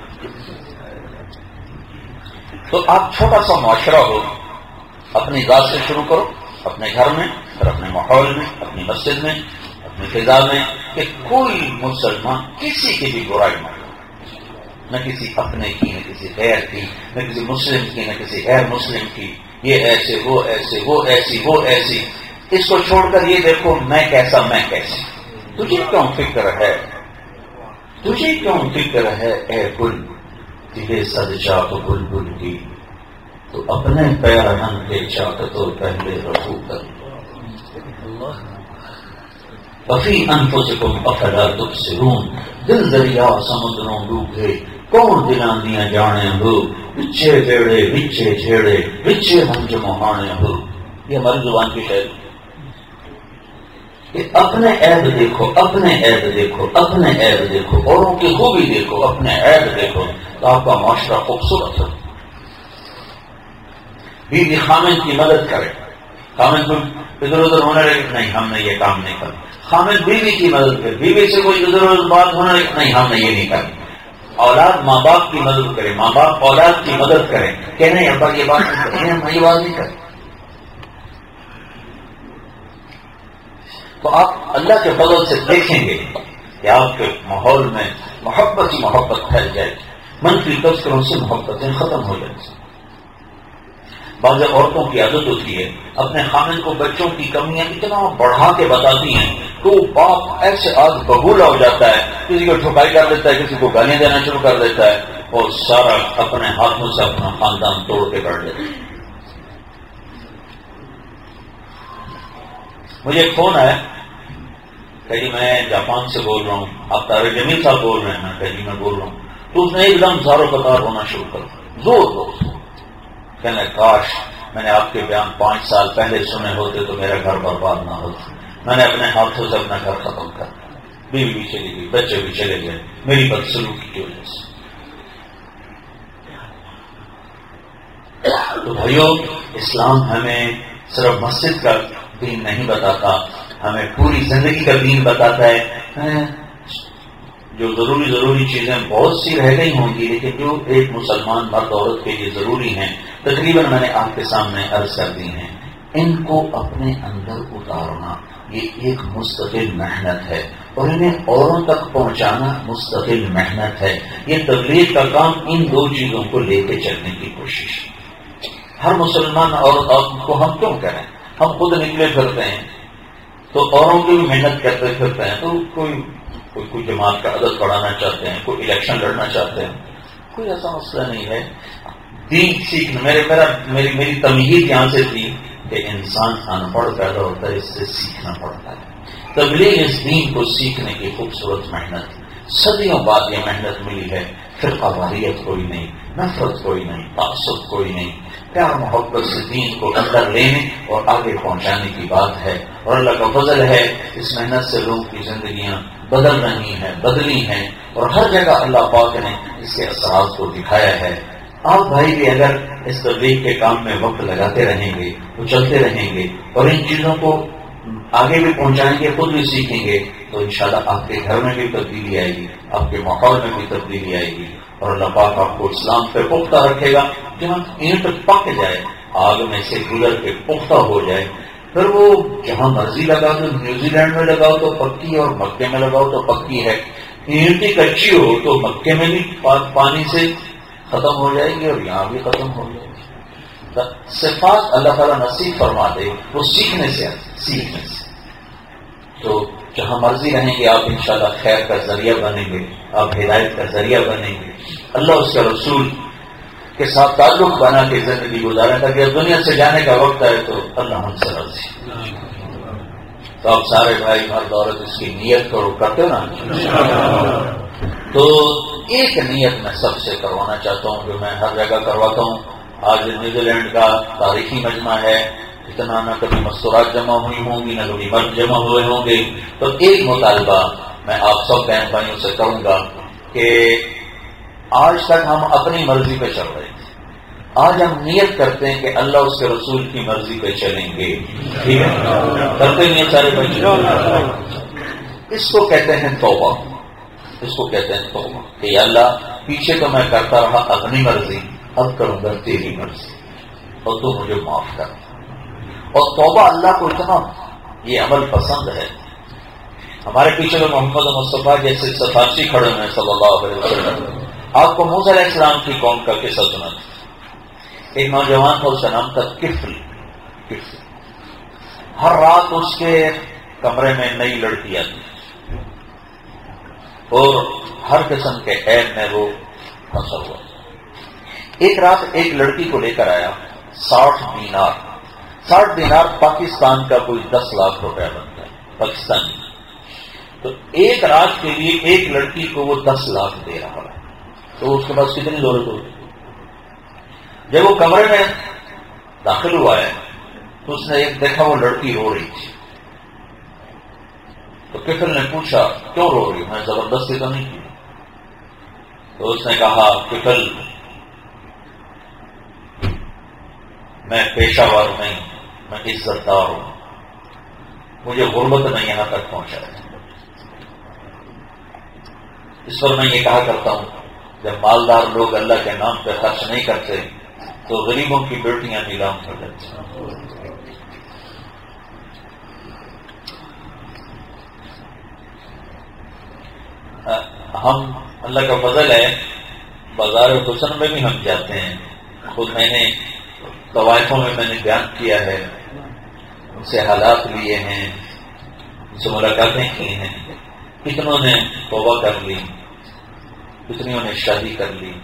تو آپ چھوٹا سا معاشرہ ہو، اپنی ذات سے شروع کرو، اپنے گھر میں، پھر اپنے ماحول میں، اپنی مسجد میں، اپنی فضا میں، کہ کوئی مسلمان کسی کی بھی برائی نہ کرے، نہ کسی اپنے کی، نہ کسی غیر کی، نہ کسی مسلم کی، نہ کسی غیر مسلم کی، یہ ایسے وہ ایسے وہ ایسی وہ ایسی۔ اس کو چھوڑ کر یہ دیکھو میں کیسا میں کیسی۔ تجھے کیوں فکر ہے، تجھے کیوں فکر ہے اے گل، تجھے صد چاک بلبل کی، تو اپنے پیرہن کے چاک تو پہلے رفو کر۔ وفی انفسکم افلا تبصرون، دل دریا سمندروں ڈوبے، کون دلاں دیاں جانے ہو، بچے بیڑے بچے جھیڑے، بچے ہم جو مہانے ہو۔ یہ ہماری زبان کی شاعری۔ کہ اپنے عیب دیکھو، اپنے عیب دیکھو، اپنے عیب دیکھو، اوروں کی خوبی دیکھو، اپنے عیب دیکھو، تو آپ کا معاشرہ خوبصورت ہو۔ بیوی خامن کی مدد کرے، خامن کو ادھر ادھر ہونے لگے نہیں ہم نے یہ کام نہیں کرنا، خامن بیوی کی مدد کرے، بیوی سے کوئی ادھر ادھر بات ہونے لگے نہیں ہم نے یہ نہیں کرنا۔ اولاد ماں باپ کی مدد کرے، ماں باپ اولاد کی مدد کرے کہ نہیں ابا یہ بات نہیں کریں، ہم یہ بات نہیں کریں۔ تو آپ اللہ کے فضل سے دیکھیں گے کہ آپ کے ماحول میں محبت ہی محبت پھیل جائے گی، منفی تذکروں سے محبتیں ختم ہو جائیں گی۔ بعض عورتوں کی عادت ہوتی ہے اپنے خامن کو بچوں کی کمیاں اتنا بڑھا کے بتاتی ہیں تو باپ ایسے آج ببولا ہو جاتا ہے، کسی کو ٹھکائی کر دیتا ہے، کسی کو گالیاں دینا شروع کر دیتا ہے، اور سارا اپنے ہاتھوں سے اپنا خاندان توڑ کے کر دیتا ہے۔ مجھے ایک فون آیا کہ جی میں جاپان سے بول رہا ہوں، آپ طارق جمیل صاحب بول رہے ہیں؟ میں کہ جی میں بول رہا ہوں۔ تو اس نے ایک دم زارو قطار ہونا شروع کر دیا، زور زور کہنے کاش میں نے آپ کے بیان پانچ سال پہلے سنے ہوتے تو میرا گھر برباد نہ ہوتا، میں نے اپنے ہاتھوں سے اپنا گھر ختم کر دیا، بیوی بھی چلی گئی، بچے بھی چلے گئے میری بدسلوکی کی وجہ سے۔ تو بھائیو، اسلام ہمیں صرف مسجد کا دین نہیں بتاتا، ہمیں پوری زندگی کا دین بتاتا ہے۔ جو ضروری ضروری چیزیں بہت سی رہ گئی ہوں گی لیکن جو ایک مسلمان مرد عورت کے لیے ضروری ہیں تقریباً میں نے آپ کے سامنے عرض کر دی ہیں، ان کو اپنے اندر اتارنا یہ ایک مستقل محنت ہے، اور انہیں اوروں تک پہنچانا مستقل محنت ہے۔ یہ تبلیغ کا کام ان دو چیزوں کو لے کے چلنے کی کوشش۔ ہر مسلمان عورت کو ہم کیوں کریں؟ ہم خود نکلے پھرتے ہیں تو اوروں کی بھی محنت کرتے پھرتے ہیں، تو کوئی کوئی کوئی جماعت کا عدد بڑھانا چاہتے ہیں، کوئی الیکشن لڑنا چاہتے ہیں، کوئی ایسا مسئلہ نہیں ہے۔ دین سیکھنا میرے میرا میری میری تمہید یہاں سے تھی کہ انسان ان پڑھ پیدا ہوتا ہے، اس سے سیکھنا پڑتا ہے۔ تبلیغ اس دین کو سیکھنے کی خوبصورت محنت، صدیوں بعد یہ محنت ملی ہے۔ فرقہ واریت کوئی نہیں، نفرت کوئی نہیں، تعصب کوئی نہیں، پیار محبت سے دین کو اندر لینے اور آگے پہنچانے کی بات ہے، اور اللہ کا فضل ہے اس محنت سے لوگوں کی زندگیاں بدل رہی ہیں، بدلی ہیں، اور ہر جگہ اللہ پاک نے اس کے اثرات کو دکھایا ہے۔ آپ بھائی بھی اگر اس تبلیغ کے کام میں وقت لگاتے رہیں گے، وہ چلتے رہیں گے اور ان چیزوں کو آگے بھی پہنچائیں گے، خود بھی سیکھیں گے، تو انشاءاللہ آپ کے گھر میں بھی تبدیلی آئے گی، آپ کے ماحول میں بھی تبدیلی آئے گی، اور اللہ پاک آپ کو اسلام پہ پختہ رکھے گا۔ جہاں اینٹ پک جائے، آگ میں سے گزر کے پختہ ہو جائے، پھر وہ جہاں مرضی لگا دو، نیوزی لینڈ میں لگاؤ تو پکی اور مکے میں لگاؤ تو پکی ہے۔ اینٹی کچی ہو تو مکے میں بھی پانی سے ختم ہو جائے گی اور یہاں بھی ختم ہو جائے گی۔ صفات اللہ تعالیٰ نصیب فرما دے وہ سیکھنے سے سیکھنے سے تو جہاں مرضی رہیں گے آپ انشاءاللہ خیر کا ذریعہ بنیں گے، آپ ہدایت کا ذریعہ بنیں گے۔ اللہ اس کا رسول کے ساتھ تعلق بنا کے زندگی گزارے تاکہ دنیا سے جانے کا وقت آئے تو اللہ ہم سے راضی۔ تو آپ سارے بھائی مرد عورت اس کی نیت کرو، کرتے ہو نا؟ تو ایک نیت میں سب سے کروانا چاہتا ہوں جو میں ہر جگہ کرواتا ہوں. آج نیوزی لینڈ کا تاریخی مجمع ہے، اتنا نہ کبھی مستورات جمع ہوئی ہوں گی نہ کبھی مرد جمع ہوئے ہوں گے. تو ایک مطالبہ میں آپ سب بہن بھائیوں سے کروں گا کہ آج تک ہم اپنی مرضی پہ چل رہے تھے، آج ہم نیت کرتے ہیں کہ اللہ اس کے رسول کی مرضی پہ چلیں گے. ٹھیک ہے؟ کرتے نہیں سارے بچے. اس کو کہتے ہیں توبہ، اس کو کہتے ہیں توبہ کہ یا اللہ پیچھے تو میں کرتا رہا اپنی مرضی، اب کروں گا تیری مرضی اور تو مجھے معاف کر. اور توبہ اللہ کو اتنا یہ عمل پسند ہے. ہمارے پیچھے تو محمد مصطفیٰ جیسے سفارشی کھڑے ہیں صلی اللہ علیہ وسلم. آپ کو موسیٰ علیہ السلام کی قوم کا قصہ سنا تھا. ایک نوجوان تھا، اس کا نام تھا کفل. کفل ہر رات اس کے کمرے میں نئی لڑکی آتی اور ہر قسم کے عیب میں وہ پھنسا ہوا. ایک رات ایک لڑکی کو لے کر آیا، ساٹھ دینار. ساٹھ دینار پاکستان کا کوئی دس لاکھ روپیہ بنتا ہے پاکستانی. تو ایک رات کے لیے ایک لڑکی کو وہ دس لاکھ دے رہا ہے. تو اس کے پاس کتنی ضرورت ہوگی؟ جب وہ کمرے میں داخل ہوا ہے تو اس نے ایک دیکھا وہ لڑکی رو رہی تھی. تو کفل نے پوچھا کیوں رو رہی؟ میں زبردستی تو نہیں کی. تو اس نے کہا کفل میں پیشہ ور نہیں، میں عزت دار ہوں، مجھے غربت نے یہاں تک پہنچا ہے. اس پر میں یہ کہا کرتا ہوں جب مالدار لوگ اللہ کے نام پہ خرچ نہیں کرتے تو غریبوں کی بیٹیاں نیلام کر دیتی ہیں. ہم اللہ کا فضل ہے بازار حسن میں بھی ہم جاتے ہیں. خود میں نے طوائفوں میں میں نے بیان کیا ہے، ان سے حالات لیے ہیں، ان سے ملاقاتیں کی ہیں. کتنوں نے توبہ کر لی، کتنیوں نے شادی کر لی.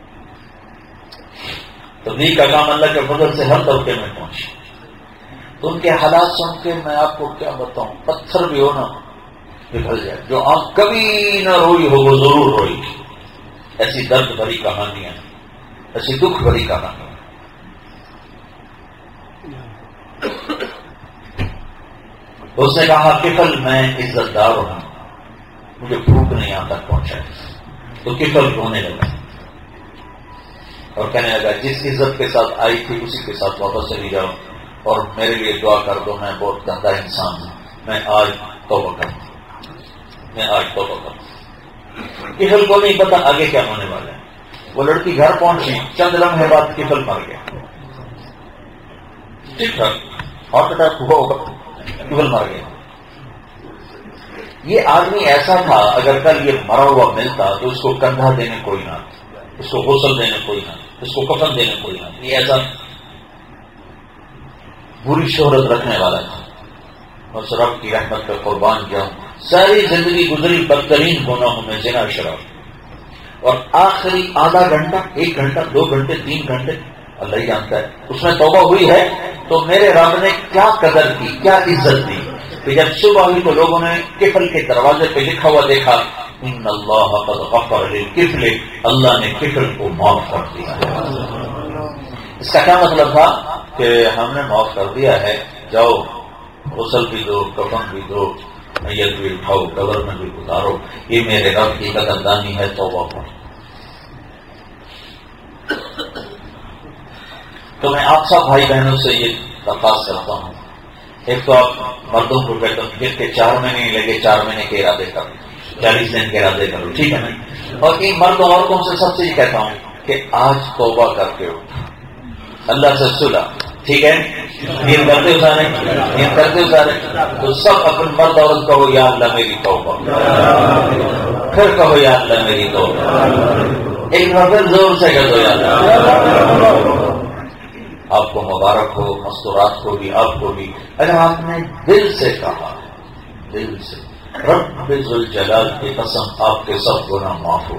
تبلیغ کا کام اللہ کے فضل سے ہر طبقے میں پہنچے. تو ان کے حالات سن کے میں آپ کو کیا بتاؤں، پتھر بھی ہو نا پگھل جائے. جو آنکھ کبھی نہ روئی ہو وہ ضرور روئی. ایسی درد بھری کہانیاں، ایسی دکھ بھری کہانیاں. اس نے کہا کفل میں عزت دار ہوں، مجھے بھوک نہیں یہاں تک پہنچا. تو کفل رونے لگا اور کہنے لگا جس عزت کے ساتھ آئی تھی اسی کے ساتھ واپس چلی جاؤ اور میرے لیے دعا کر دو، میں بہت گندا انسان ہوں، میں آج توبہ کروں، میں آج توبہ کروں. کفل کو نہیں پتا آگے کیا ہونے والا ہے. وہ لڑکی گھر پہنچی، چند لمحے بعد کفل مر گیا. ٹھیک ٹھاک ہارٹ اٹیک ہوا ہوگا، کفل مر گیا. یہ آدمی ایسا تھا اگر کل یہ مرا ہوا ملتا تو اس کو کندھا دینے کوئی نہ، اس کو غسل دینے کوئی نہ، اس کو کفن دینے کوئی نہ. یہ ایسا بری شہرت رکھنے والا تھا. اور رب کی رحمت کا قربان کیا ہوں، ساری زندگی گزری بدترین گناہوں میں، زنا شراب. اور آخری آدھا گھنٹہ، ایک گھنٹہ، دو گھنٹے، تین گھنٹے اللہ ہی جانتا ہے اس میں توبہ ہوئی ہے تو میرے رب نے کیا قدر کی، کیا عزت دی کہ جب صبح ہوئی تو لوگوں نے کفل کے دروازے پہ لکھا ہوا دیکھا ان اللہ قد غفر للکفل، اللہ نے کفل کو معاف کر دیا. اس کا کیا مطلب تھا کہ ہم نے معاف کر دیا ہے، جاؤ غسل بھی دو، کفن بھی دو، میت بھی اٹھاؤ، قبر میں بھی گزارو. یہ میرے رب کی قدردانی ہے. توبہ پر تو میں آپ سب بھائی بہنوں سے یہ درخواست کرتا ہوں، ایک تو آپ مردوں کو کہتا ہوں جن کے چار مہینے نہیں لگے چار مہینے کے ارادے کرو، چالیس دن کے ارادے کرو، ٹھیک ہے نا. اور ان مرد اور عورتوں سے سب سے یہ کہتا ہوں کہ آج توبہ کر کے اٹھو، اللہ سے صلح، ٹھیک ہے. نیت کرتے ہو سارے، نیت کرتے ہو سارے تو سب اپنے مرد عورت کہو یا اللہ میری توبہ، پھر کہو یا اللہ میری توبہ، ایک مرتبہ زور سے کہہ دو یا اللہ. آپ کو مبارک ہو، مستورات کو بھی، آپ کو بھی. اگر آپ نے دل سے کہا، دل سے، رب ذوالجلال کی قسم آپ کے سب گناہ معاف ہو.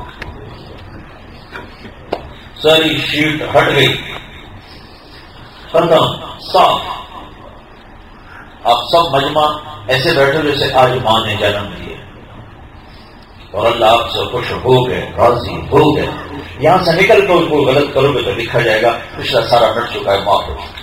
ساری شیٹ ہٹ گئی، ختم، صاف. آپ سب مجمع ایسے بیٹھے جیسے آج ماں نے جنم دیے اور اللہ آپ سے خوش ہو گئے، راضی ہو گئے. یہاں سے نکل کر کوئی غلط کرو گے تو لکھا جائے گا پچھلا سارا مٹ چکا ہے، معاف ہو چکا.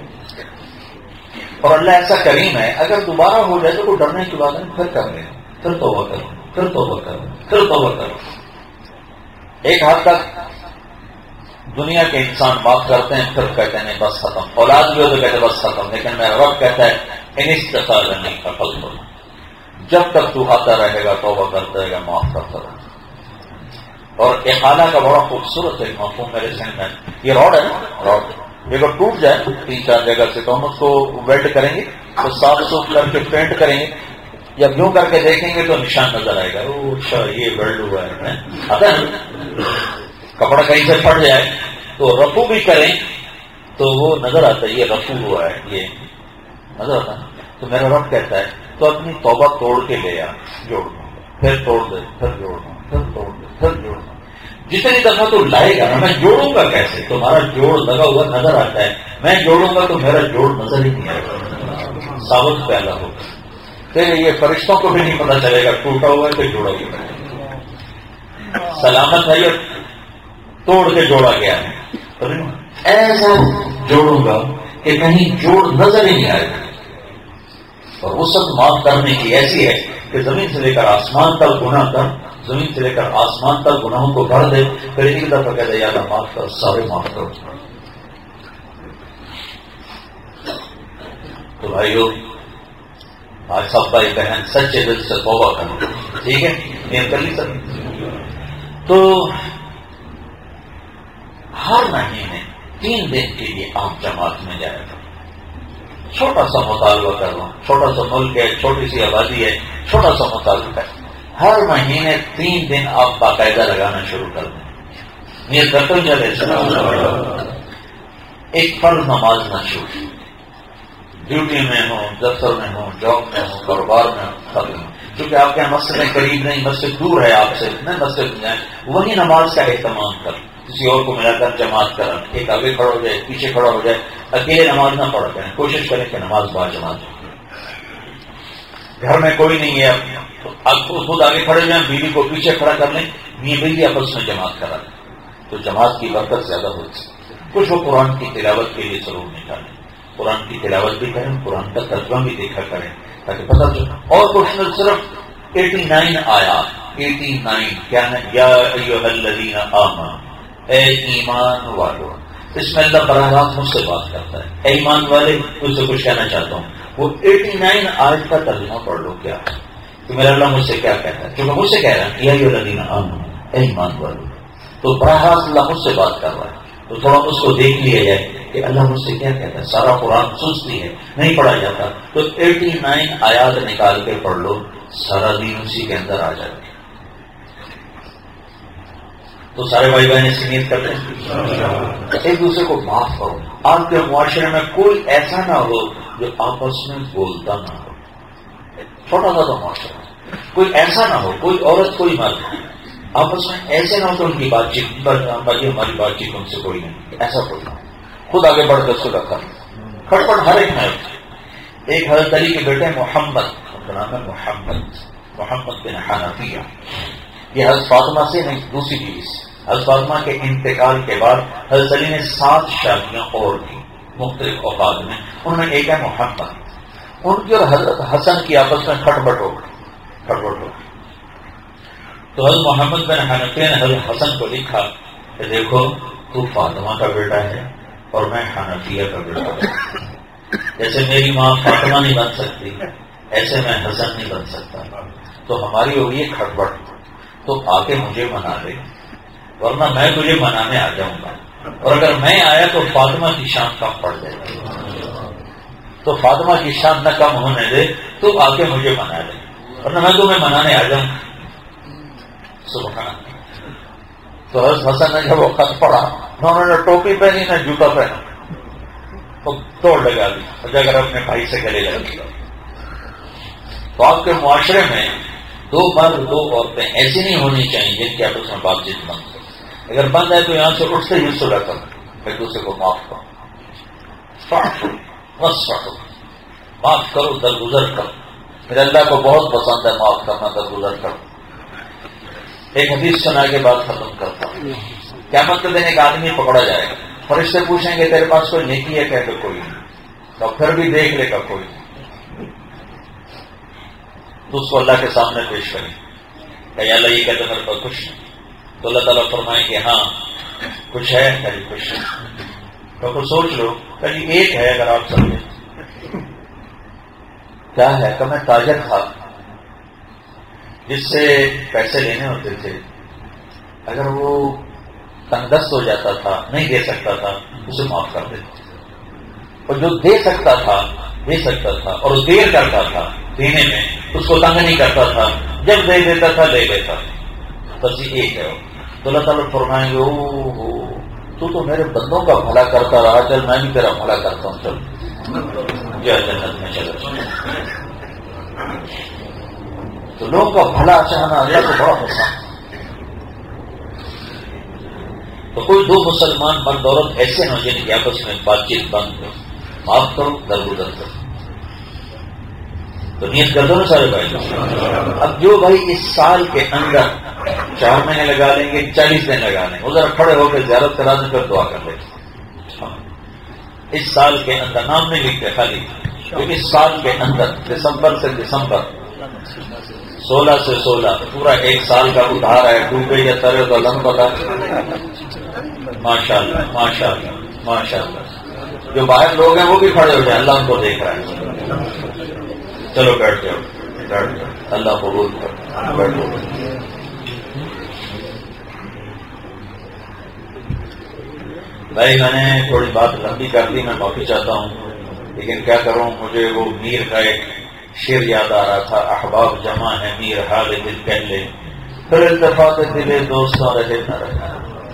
اور اللہ ایسا کریم ہے، اگر دوبارہ ہو جائے تو کوئی ڈرنے کی بات نہیں، پھر کر لیں، پھر توبہ کرو، پھر توبہ کرو، پھر توبہ کرو. ایک حد تک دنیا کے انسان بات کرتے ہیں، پھر کہتے ہیں بس ختم. اولاد بھی ہو تو کہتے ہیں بس ختم. لیکن میرا رب کہتا ہے انستقال نہیں عقل کو، جب تک تو آتا رہے گا توبہ کرتا رہے گا، معاف کرتا رہے گا. اور احالہ کا بڑا خوبصورت ہے مفہوم میرے ذہن میں. یہ راڈ ہے نا، راڈ اگر ٹوٹ جائے تین چار جگہ سے تو ہم اس کو ویلڈ کریں گے، تو صاف صوف کر کے پینٹ کریں گے، یا یوں کر کے دیکھیں گے تو نشان نظر آئے گا، او اچھا یہ ویلڈ ہوا ہے. آتا ہے کپڑا کہیں سے پھٹ جائے تو رفو بھی کریں تو وہ نظر آتا ہے، یہ رفو ہوا ہے، یہ نظر آتا ہے. تو میرا رب کہتا ہے تو اپنی توبہ توڑ کے لے آ، جوڑ دو، پھر توڑ دے، پھر جوڑ دو، پھر توڑ دے، پھر جوڑ دو. جتنی دفعہ تو لائے گا نا، میں جوڑوں گا کیسے؟ تمہارا جوڑ لگا ہوا نظر آتا ہے، میں جوڑوں گا تو میرا جوڑ نظر ہی نہیں آئے گا، ثابت پیدا ہوگا. پھر یہ فرشتوں کو بھی نہیں پتا چلے گا ٹوٹا ہوا ہے کہ جوڑا ہوا ہے. سلامت ہے یہ توڑ کے جوڑا گیا ہے. ایسا جوڑوں گا کہ کہیں جوڑ نظر ہی نہیں آئے گا. اور وسعت معاف کرنے کی ایسی ہے کہ زمین سے لے کر آسمان تک گناہ کر، زمین سے لے کر آسمان تک گناہوں کو بھر دے، پھر ایک دفعہ کہتے ہیں یا اللہ معاف کر، سارے معاف کرو. تو بھائیو آج سب بھائی بہن سچے دل سے توبہ کرو، ٹھیک ہے؟ یہ کر لی سر. تو ہر مہینے تین دن کے لیے آپ جماعت میں جائے گا. چھوٹا سا مطالبہ کر رہا ہوں، چھوٹا سا ملک ہے، چھوٹی سی آبادی ہے، چھوٹا سا مطالبہ ہے. ہر مہینے تین دن آپ باقاعدہ لگانا شروع کر دیں. یہ کرتے چلے ایک فرض نماز نہ چھوٹی، ڈیوٹی میں ہوں، دفتر میں ہوں، جاب میں ہوں، کاروبار میں ہوں. چونکہ آپ کے مسجد قریب نہیں، مسجد دور ہے آپ سے، نہیں مسجد میں جائیں، وہی نماز کا اہتمام کر، کسی اور کو ملا کر جماعت کریں، ایک آگے کھڑا ہو جائے، پیچھے کھڑا ہو جائے، اکیلے نماز نہ پڑھ کریں. کوشش کریں کہ نماز با جماعت ہو. گھر میں کوئی نہیں ہے، آپ خود آگے کھڑے جائیں، بیوی کو پیچھے کھڑا کر لیں، میاں بیوی آپس میں جماعت کرا لیں تو جماعت کی برکت زیادہ ہوتی ہے. کچھ وہ قرآن کی تلاوت کے لیے ضرور نکالیں، قرآن کی تلاوت بھی کریں، قرآن کا ترجمہ بھی دیکھا کریں تاکہ پتہ چلے. اور کچھ نہ صرف ایٹی نائن آیا، ایٹی نائن کیا ہے؟ یا ایھا الذین آمنوا، اے ایمان والو. اس میں اللہ براہ راست مجھ سے بات کرتا ہے، اے ایمان والے تجھ سے کچھ کہنا چاہتا ہوں. وہ ایٹی نائن آیت کا ترجمہ پڑھ لو کیا کہ میرا اللہ مجھ سے کیا کہتا ہے. کیونکہ مجھ سے کہہ رہا ہے یا ایھا الذین آمنوا، اے ایمان والو، تو براہ راست اللہ مجھ سے بات کر رہا ہے. تو تھوڑا اس کو دیکھ لیا جائے کہ اللہ مجھ سے کیا کہتا ہے. سارا قرآن سستی ہے، نہیں پڑھا جاتا، تو ایٹی نائن آیات نکال کے پڑھ لو، سارا دین اسی کے اندر آ جائے. تو سارے بھائی بہن اس کی نیت کرتے ہیں ایک دوسرے کو معاف کرو. آپ کے معاشرے میں کوئی ایسا نہ ہو جو آپس میں بولتا نہ ہو. چھوٹا سا تو معاشرہ، کوئی ایسا نہ ہو، کوئی عورت کوئی مرد آپس میں ایسے نہ ہو کہ ان کی بات چیت بھائی ہماری بات چیت ان سے کوئی نہیں، ایسا کوئی نہ. خود آگے بڑھ کر صلح کر، کھٹپٹ ہر ایک ہے. ایک حضرت علی کے بیٹے محمد، ان کا نام ہے محمد محمد بن حنفیہ. یہ حضرت فاطمہ سے نہیں، دوسری بیوی سے. حضرت فاطمہ کے انتقال کے بعد حضرت علی نے سات شادیاں اور کی مختلف اوقات میں. ان میں ایک ہے محمد. ان کی اور حضرت حسن کی آپس میں کھٹپٹ ہو گئی کھٹپٹ ہو گئی تو حضرت محمد بن حنفیہ نے حضرت حسن کو لکھا کہ دیکھو تو فاطمہ کا بیٹا ہے اور میں حنفیہ کا بیٹا ہوں. جیسے میری ماں فاطمہ نہیں بن سکتی ایسے میں حسن نہیں بن سکتا. تو ہماری ہوگی یہ کھٹپٹ، تو آ کے مجھے منا لے، ورنہ میں تجھے منانے آ جاؤں گا. اور اگر میں آیا تو فاطمہ کی شان کم پڑ جائے گی. تو فاطمہ کی شان نہ کم ہونے دے، تو آ کے مجھے منا لے، ورنہ میں تمہیں منانے آ جاؤں گا. سبحان. تو حضرت حسن نے جب وہ خط پڑھا، انہوں نے ٹوپی پہنی نہ جوتا پہنا، تو توڑ لگا دی اور جا کر اپنے بھائی سے گلے لگا دیا. تو آپ کے معاشرے میں دو مرد دو عورتیں ایسی نہیں ہونی چاہیے جن کی آپس میں بات چیت بند ہو. اگر بند ہے تو یہاں سے اٹھتے ہی صلح کرو، ایک دوسرے کو معاف کرو. بس معاف کرو درگزر کرو. میرے اللہ کو بہت پسند ہے معاف کرنا درگزر کرو. ایک حدیث سنا کے بعد ختم کرتا ہوں. قیامت کے دن ایک آدمی پکڑا جائے گا, فرشتے پوچھیں گے تیرے پاس کوئی نیکی ہے؟ کہہ کہ کوئی نہیں. تو پھر بھی دیکھ لے گا کوئی نہیں. تو اس کو اللہ کے سامنے پیش کریں کہ اللہ یہ کہتے میرے پاس کچھ نہیں. تو اللہ تعالیٰ فرمائیں کہ ہاں کچھ ہے. کہیں کچھ نہیں. تو پھر سوچ لو کہیں ایک ہے اگر آپ سمجھیں. کیا ہے کہ میں تاجر تھا جس سے پیسے لینے ہوتے تھے, اگر وہ تنگ دست ہو جاتا تھا نہیں دے سکتا تھا اسے معاف کر دیتا, اور جو دے سکتا تھا دے سکتا تھا اور دیر کرتا تھا دینے میں اس کو تنگ نہیں کرتا تھا, جب دے دیتا تھا لے لیتا. بس یہ ایک ہے. تو اللہ تعالیٰ فرمائیں گے او تو تو میرے بندوں کا بھلا کرتا رہا, چل میں بھی تیرا بھلا کرتا ہوں, چل جا جنت میں چلا جائے. تو لوگوں کا بھلا چاہنا اللہ کو بڑا پسند. تو کوئی دو مسلمان مرد عورت ایسے ہیں جن کی آپس میں بات چیت بند ہو, معاف کرو درگزر کرو. تو نیت کر دو نا سارے بھائی. اب جو بھائی اس سال کے اندر چار مہینے لگا لیں گے, چالیس دن لگا لیں گے, وہ ذرا کھڑے ہو کے زیارت کرا دیں پھر دعا کر لیں. اس سال کے اندر نام نہیں لکھتے خالی, کیونکہ اس سال کے اندر دسمبر سے دسمبر سولہ سے سولہ پورا ایک سال کا ادھار ہے. ڈوبے یا ترے تو لم پتا. ماشاء اللہ ماشاء اللہ ماشاء اللہ. جو باہر لوگ ہیں وہ بھی کھڑے ہو جائیں, اللہ ان کو دیکھ رہا ہے. چلو بیٹھ جاؤ بیٹھ جاؤ, اللہ قبول کر. بیٹھو. بھائی میں نے تھوڑی بات لمبی کر دی, میں معافی چاہتا ہوں, لیکن کیا کروں, مجھے وہ میر کا ایک شعر یاد آ رہا تھا. احباب جمع ہے میر حال دل پہلے, پھر التفات دلے دوستوں رہے نہ رہے.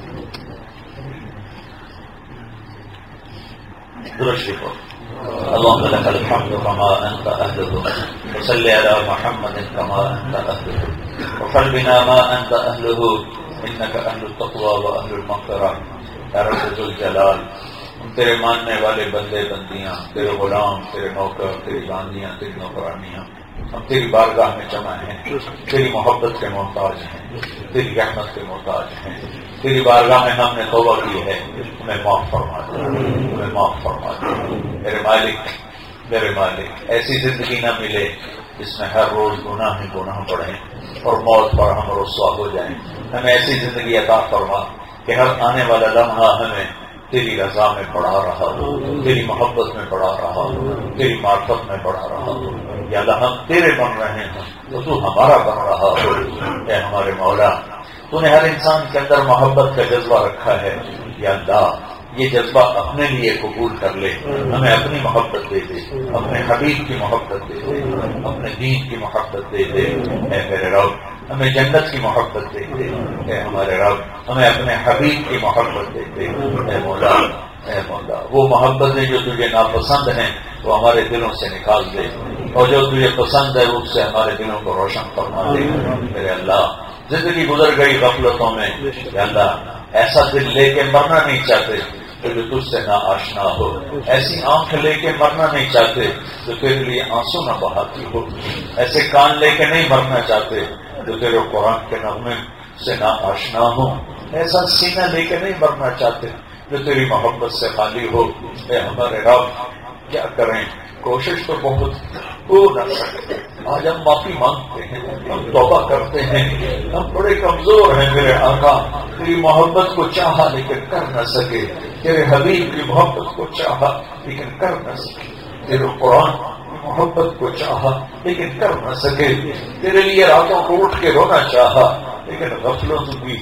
درست لکھو. اللهم لك الحمد كما انت اهله, وصل على محمد كما انت اهله, وفعل بنا ما انت اهله, انك اهل التقوى واهل المغفرة. یا رب ذو الجلال, تیرے ماننے والے بندے بندیاں, تیرے غلام, تیرے نوکر, تیری باندیاں, تیری نوکرانیاں, ہم تیری بارگاہ میں جمع ہیں, تیری محبت کے محتاج ہیں, تیری رحمت کے محتاج ہیں. تیری بارگاہ میں ہم نے توبہ کی ہے, ہمیں معاف فرما دے, ہمیں معاف فرما دے. میرے مالک میرے مالک ایسی زندگی نہ ملے جس میں ہر روز گناہ ہی گناہ بڑھیں اور موت پر ہم رسوا ہو جائیں. ہمیں ایسی زندگی عطا فرما کہ ہر آنے والا لمحہ ہمیں تیری رضا میں بڑھا رہا ہو, تیری محبت میں بڑھا رہا ہو, تیری معرفت میں بڑھا رہا ہو. یا اللہ ہم تیرے بن رہے ہیں تو تو ہمارا بن رہا ہو. اے ہمارے مولا, تو نے ہر انسان کے اندر محبت کا جذبہ رکھا ہے. یا اللہ یہ جذبہ اپنے لیے قبول کر لے, ہمیں اپنی محبت دے دے, اپنے حبیب کی محبت دے دے, اپنے دین کی محبت دے دے. اے میرے رب ہمیں جنت کی محبت دے دے. اے ہمارے رب ہمیں اپنے حبیب کی محبت دے دے. اے مولا اے مولا وہ محبتیں جو تجھے ناپسند ہیں وہ ہمارے دلوں سے نکال دے, اور جو تجھے پسند ہے اس سے ہمارے دلوں کو روشن فرما دے. میرے اللہ زندگی گزر گئی غفلتوں میں, یا اللہ ایسا دل لے کے مرنا نہیں چاہتے جو تجھ سے نہ آشنا ہو, ایسی آنکھ لے کے مرنا نہیں چاہتے جو تیرے لیے آنسو نہ بہاتی ہو, ایسے کان لے کے نہیں مرنا چاہتے جو تیرے قرآن کے نغمے سے نہ آشنا ہو, ایسا سینہ لے کے نہیں مرنا چاہتے جو تیری محبت سے خالی ہو. اے ہمارے رب کیا کریں, کوشش تو بہت ہو نہ سکے. آج ہم معافی مانگتے ہیں, ہم توبہ کرتے ہیں, ہم بڑے کمزور ہیں میرے آقا. تیری محبت کو چاہا لیکن کر نہ سکے, تیرے حبیب کی محبت کو چاہا لیکن کر نہ سکے, تیرے قرآن کی محبت کو چاہا لیکن کر نہ سکے, تیرے لیے راتوں کو اٹھ کے رونا چاہا لیکن غفلت کی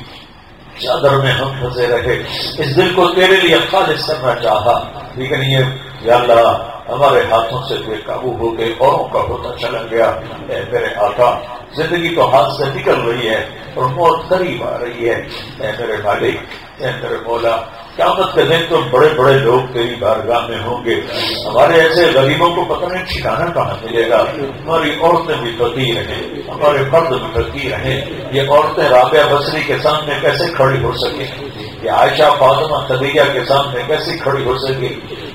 چادر میں ہم پھنسے رہے. اس دل کو تیرے لیے خالص کرنا چاہا لیکن یہ یا اللہ ہمارے ہاتھوں سے بے قابو ہو کے اوروں کا ہوتا چلا گیا. اے میرے آقا زندگی تو ہاتھ سے نکل رہی ہے اور موت قریب آ رہی ہے. اے میرے مالک اے میرے مولا, قیامت کے دن تو بڑے بڑے لوگ تیری بارگاہ میں ہوں گے. ہمارے ایسے غریبوں کو پتہ نہیں ٹھکانا کہاں ملے گا. ہماری عورتیں بھی فقیر ہیں, ہمارے مرد بھی فقیر ہیں. یہ عورتیں رابعہ بصری کے سامنے کیسے کھڑی ہو سکیں, یہ عائشہ فاطمہ خدیجہ کے سامنے کیسے کھڑی ہو سکے,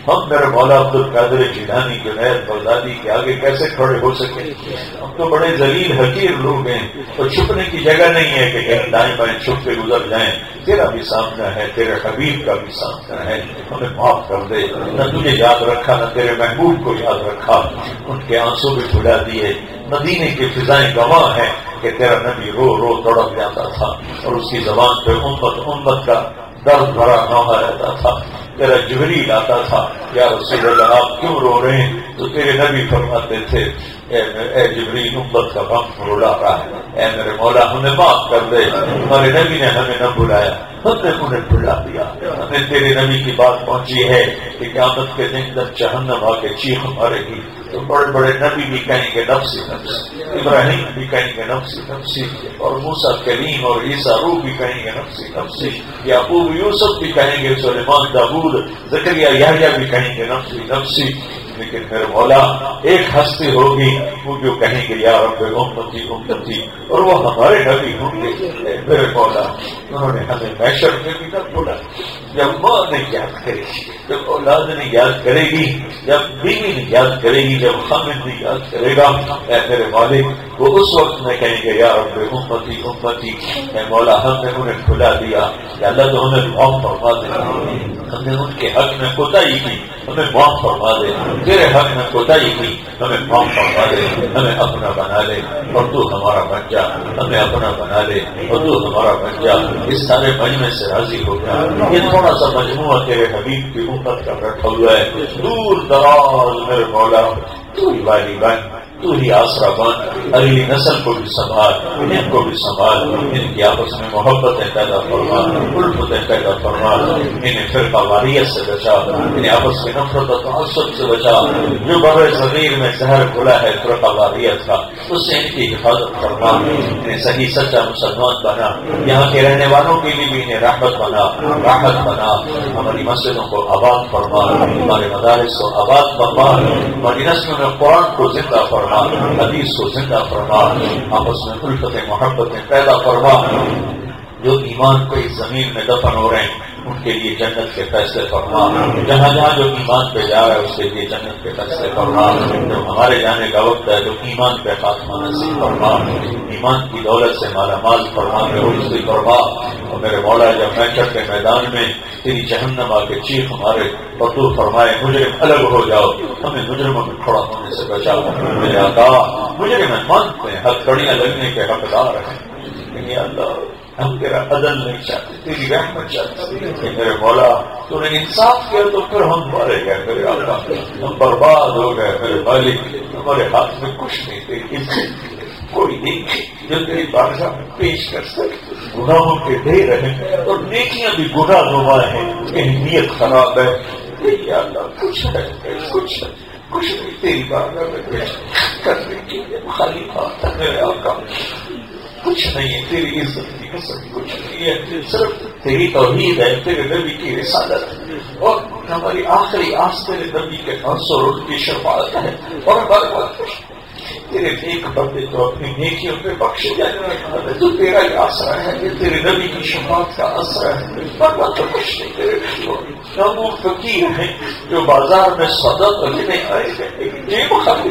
ہم میرے مولا عبد القادر جیلانی جنید بغدادی کے آگے کیسے کھڑے ہو سکے؟ ہم تو بڑے ذلیل حقیر لوگ ہیں، اور چھپنے کی جگہ نہیں ہے کہ کہیں دائیں بائیں چھپ کے گزر جائیں. تیرا بھی سامنا ہے، تیرے حبیب کا بھی سامنا ہے، ہمیں معاف کر دے. نہ تجھے یاد رکھا، نہ تیرے محبوب کو یاد رکھا، ان کے آنسو بھی چھڑا دیے. مدینے کی فضائیں گواہ ہیں کہ تیرا نبی رو رو تڑپ جاتا تھا، اور اس کی زبان پہ امت امت کا درد بھرا نوحہ رہتا تھا. تیرا جبریل آتا تھا، یا رسول اللہ آپ کیوں رو رہے ہیں؟ تو تیرے نبی فرماتے تھے اے, اے جبریل امت کا غم رلا رہا ہے، اے میرے مولا ہمیں معاف کر دے. ہمارے نبی نے ہمیں نہ بلایا، ہم نے انہیں بلا دیا. ہمیں تیرے نبی کی بات پہنچی ہے کہ قیامت کے دن جب جہنم آ کے چیخ مارے گی تو بڑے بڑے نبی بھی کہیں گے نفسی نفسی، ابراہیم بھی کہیں گے نفسی نفسی، اور موسیٰ کلیم اور عیسیٰ روح بھی کہیں گے نفسی نفسی، یعقوب یوسف بھی کہیں گے، سلیمان داؤد زکریا یحییٰ بھی کہیں گے نفسی نفسی. لیکن پھر مولا ایک ہستی ہوگی وہ جو کہیں گے یا رب امتی امتی، اور وہ ہمارے نبی ہوں گے. میرے مولا انہوں نے ہمیں محشر میں بھی نہ بولا. جب ماں نے یاد کرے گی، جب اولاد نے یاد کرے گی، جب بیوی نے یاد کرے گی، جب خامد نے یاد کرے گا، اے میرے مالک وہ اس وقت میں کہیں گے یا رب امتی امتی. اے مولا ہم نے انہیں کھلا دیا، یا اللہ تو ہمیں معاف فرما دے. ہم نے ان کے حق میں کوتاہی کی، ہمیں معاف فرما دے. تیرے حق میں کوتاہی کی، ہمیں معاف فرما دے. ہمیں اپنا بنا لے اور تو ہمارا بن جا. ہمیں اپنا بنا لے اور تو ہمارا بن جا. اس سارے مجمع سے راضی ہو گیا. یہ تھوڑا سا مجموعہ تیرے حبیب کی امت کا بیٹھا ہوا ہے. دور دراز میرے مولا تو ہی والی بن، تو ہی آسرا بن. اگلی نسل کو بھی سنبھال، ان کو بھی سنبھال. ان کی آپس میں محبتیں پیدا فرما، الفتیں پیدا فرما. انہیں فرقہ واریت سے بچا، انہیں آپس میں نفرت و تعصب سے بچا. جو بڑے صغیر میں زہر کھلا ہے فرقہ واریت کا، اس سے ان کی حفاظت فرما. انہیں صحیح سچا مسلمان بنا. یہاں کے رہنے والوں کے لیے بھی انہیں رحمت بنا، راحت بنا. ہماری مسجدوں کو آباد فرما، ہمارے مدارس کو آباد فرما. ہماری نسلوں میں قرآن کو زندہ فرما، حدیث کو زندہ فرما. آپس میں الفتیں محبتیں پیدا فرما. جو ایمان کو اس زمین میں دفن ہو رہے ہیں ان کے لیے جنت کے فیصلے فرما. جہاں جہاں جو ایمان پہ جا رہا ہے اس کے لیے جنت کے فیصلے فرما. جو ہمارے جانے کا وقت ہے جو ایمان پہ خاتمہ نصیب فرما. ایمان کی دولت سے مالا مال فرما، روزی فرما. اور میرے مولا جب محشر کے میدان میں تیری جہنم آ کے چیخ ہمارے اور تو فرمائے مجرم الگ ہو جاؤ، ہمیں مجرموں میں کھڑا ہونے سے بچاؤ. میرے آقا مجرم مانتے ہیں، ہتھکڑیاں لگنے کے حقدار ہیں، لیکن یا اللہ ہم تیرا عدل نہیں چاہتے، تیری رحمت چاہتے. کہ میرے مولا تو نے انصاف کیا تو پھر ہم مارے گئے. میرے آقا ہم برباد ہو گئے. میرے مالک ہمارے ہاتھ میں کچھ نہیں، تیری کوئی نہیں جو تیری بارگاہ میں پیش کر سکتے. گناہوں کے ڈھیر ہیں اور نیکیاں بھی گناہ نما ہیں، کہیں نیت خراب ہے. یا اللہ کچھ ہے، کچھ ہے، کچھ نہیں تیری بارگاہ میں پیش کرنے کی خالی بات ہے. میرے آقا کچھ نہیں ہے، تیری عزت کی قسم کچھ نہیں ہے، صرف تیری توحید ہے، تیرے نبی کی رسالت ہے، اور ہماری آخری آس تیرے نبی کے منصور ان کی شفاعت ہے. اور ہمارے بات تیرے نیک بندے تو اپنی نیکیوں پہ بخشے جائے تو تیرا ہی آسرا ہے، یہ تیرے نبی کی شفاعت کا آسرا ہے. پر بات تو کچھ نہیں. تیرے وہ فقیر ہیں جو بازار میں سودا کرنے آئے گئے، جیب خالی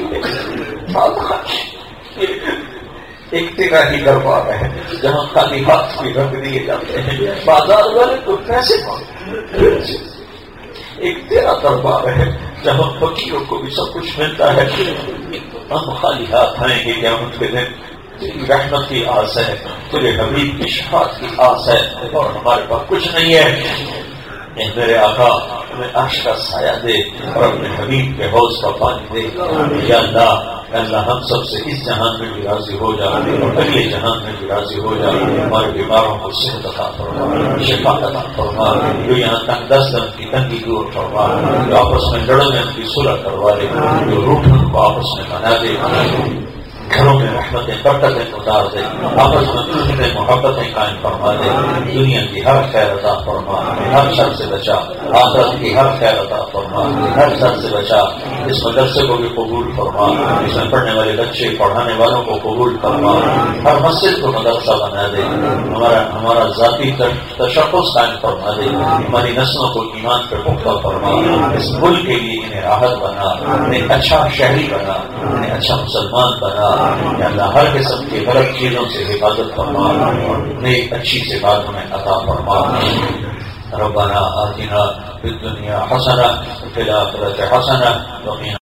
ہے. ایک تیرا ہی دربار ہے جہاں خالی ہاتھ بھی رکھ دیے جاتے ہیں. بازار والے تو پیسے مانگتے. ایک تیرا دربار ہے جہاں فقیروں کو بھی سب کچھ ملتا ہے. ہم خالی ہاتھ آئیں گے قیامت کے دن. تیری رحمت کی آس ہے، تیرے حبیب کی شفاعت کی آس ہے، اور ہمارے پاس کچھ نہیں ہے. اے میرے آقا ہمیں عرش کا سایہ دے اور اپنے حبیب کے حوض کا پانی دے. یا اللہ اللہ ہم سب سے اس جہان میں بھی راضی ہو جا اور اگلے جہان میں بھی راضی ہو جا. ہمارے بیماروں کو صحت عطا فرما، شفا عطا فرما. جو یہاں تنگ دست ان کی تنگی دور فرما، جو آپس میں لڑن ان کی صلح کروا دے، جو روٹھن کو آپس میں بنا دے. گھروں میں رحمتیں برکتیں اتار دے، آپس میں الفت محبتیں قائم فرما دے، دنیا کی ہر خیر عطا فرما، ہر شر سے بچا، آخرت کی ہر خیر عطا فرما، ہر شر سے بچا، اس مدرسے کو بھی قبول فرما، اس میں پڑھنے والے بچے پڑھانے والوں کو قبول فرما، ہر مسجد کو مدرسہ بنا دے، ہمارا ہمارا ذاتی تشخص قائم فرما دے، ہماری نسلوں کو ایمان پہ پختہ فرما، اس ملک کے لیے انہیں راحت بنا، انہیں اچھا شہری بنا، انہیں اچھا مسلمان بنا، یا اللہ ہر قسم کی غلط چیزوں سے حفاظت فرما اور نیک اچھی صفات میں عطا فرما۔ ربنا آتنا فی الدنیا حسنہ وفی الآخرۃ حسنہ وقنا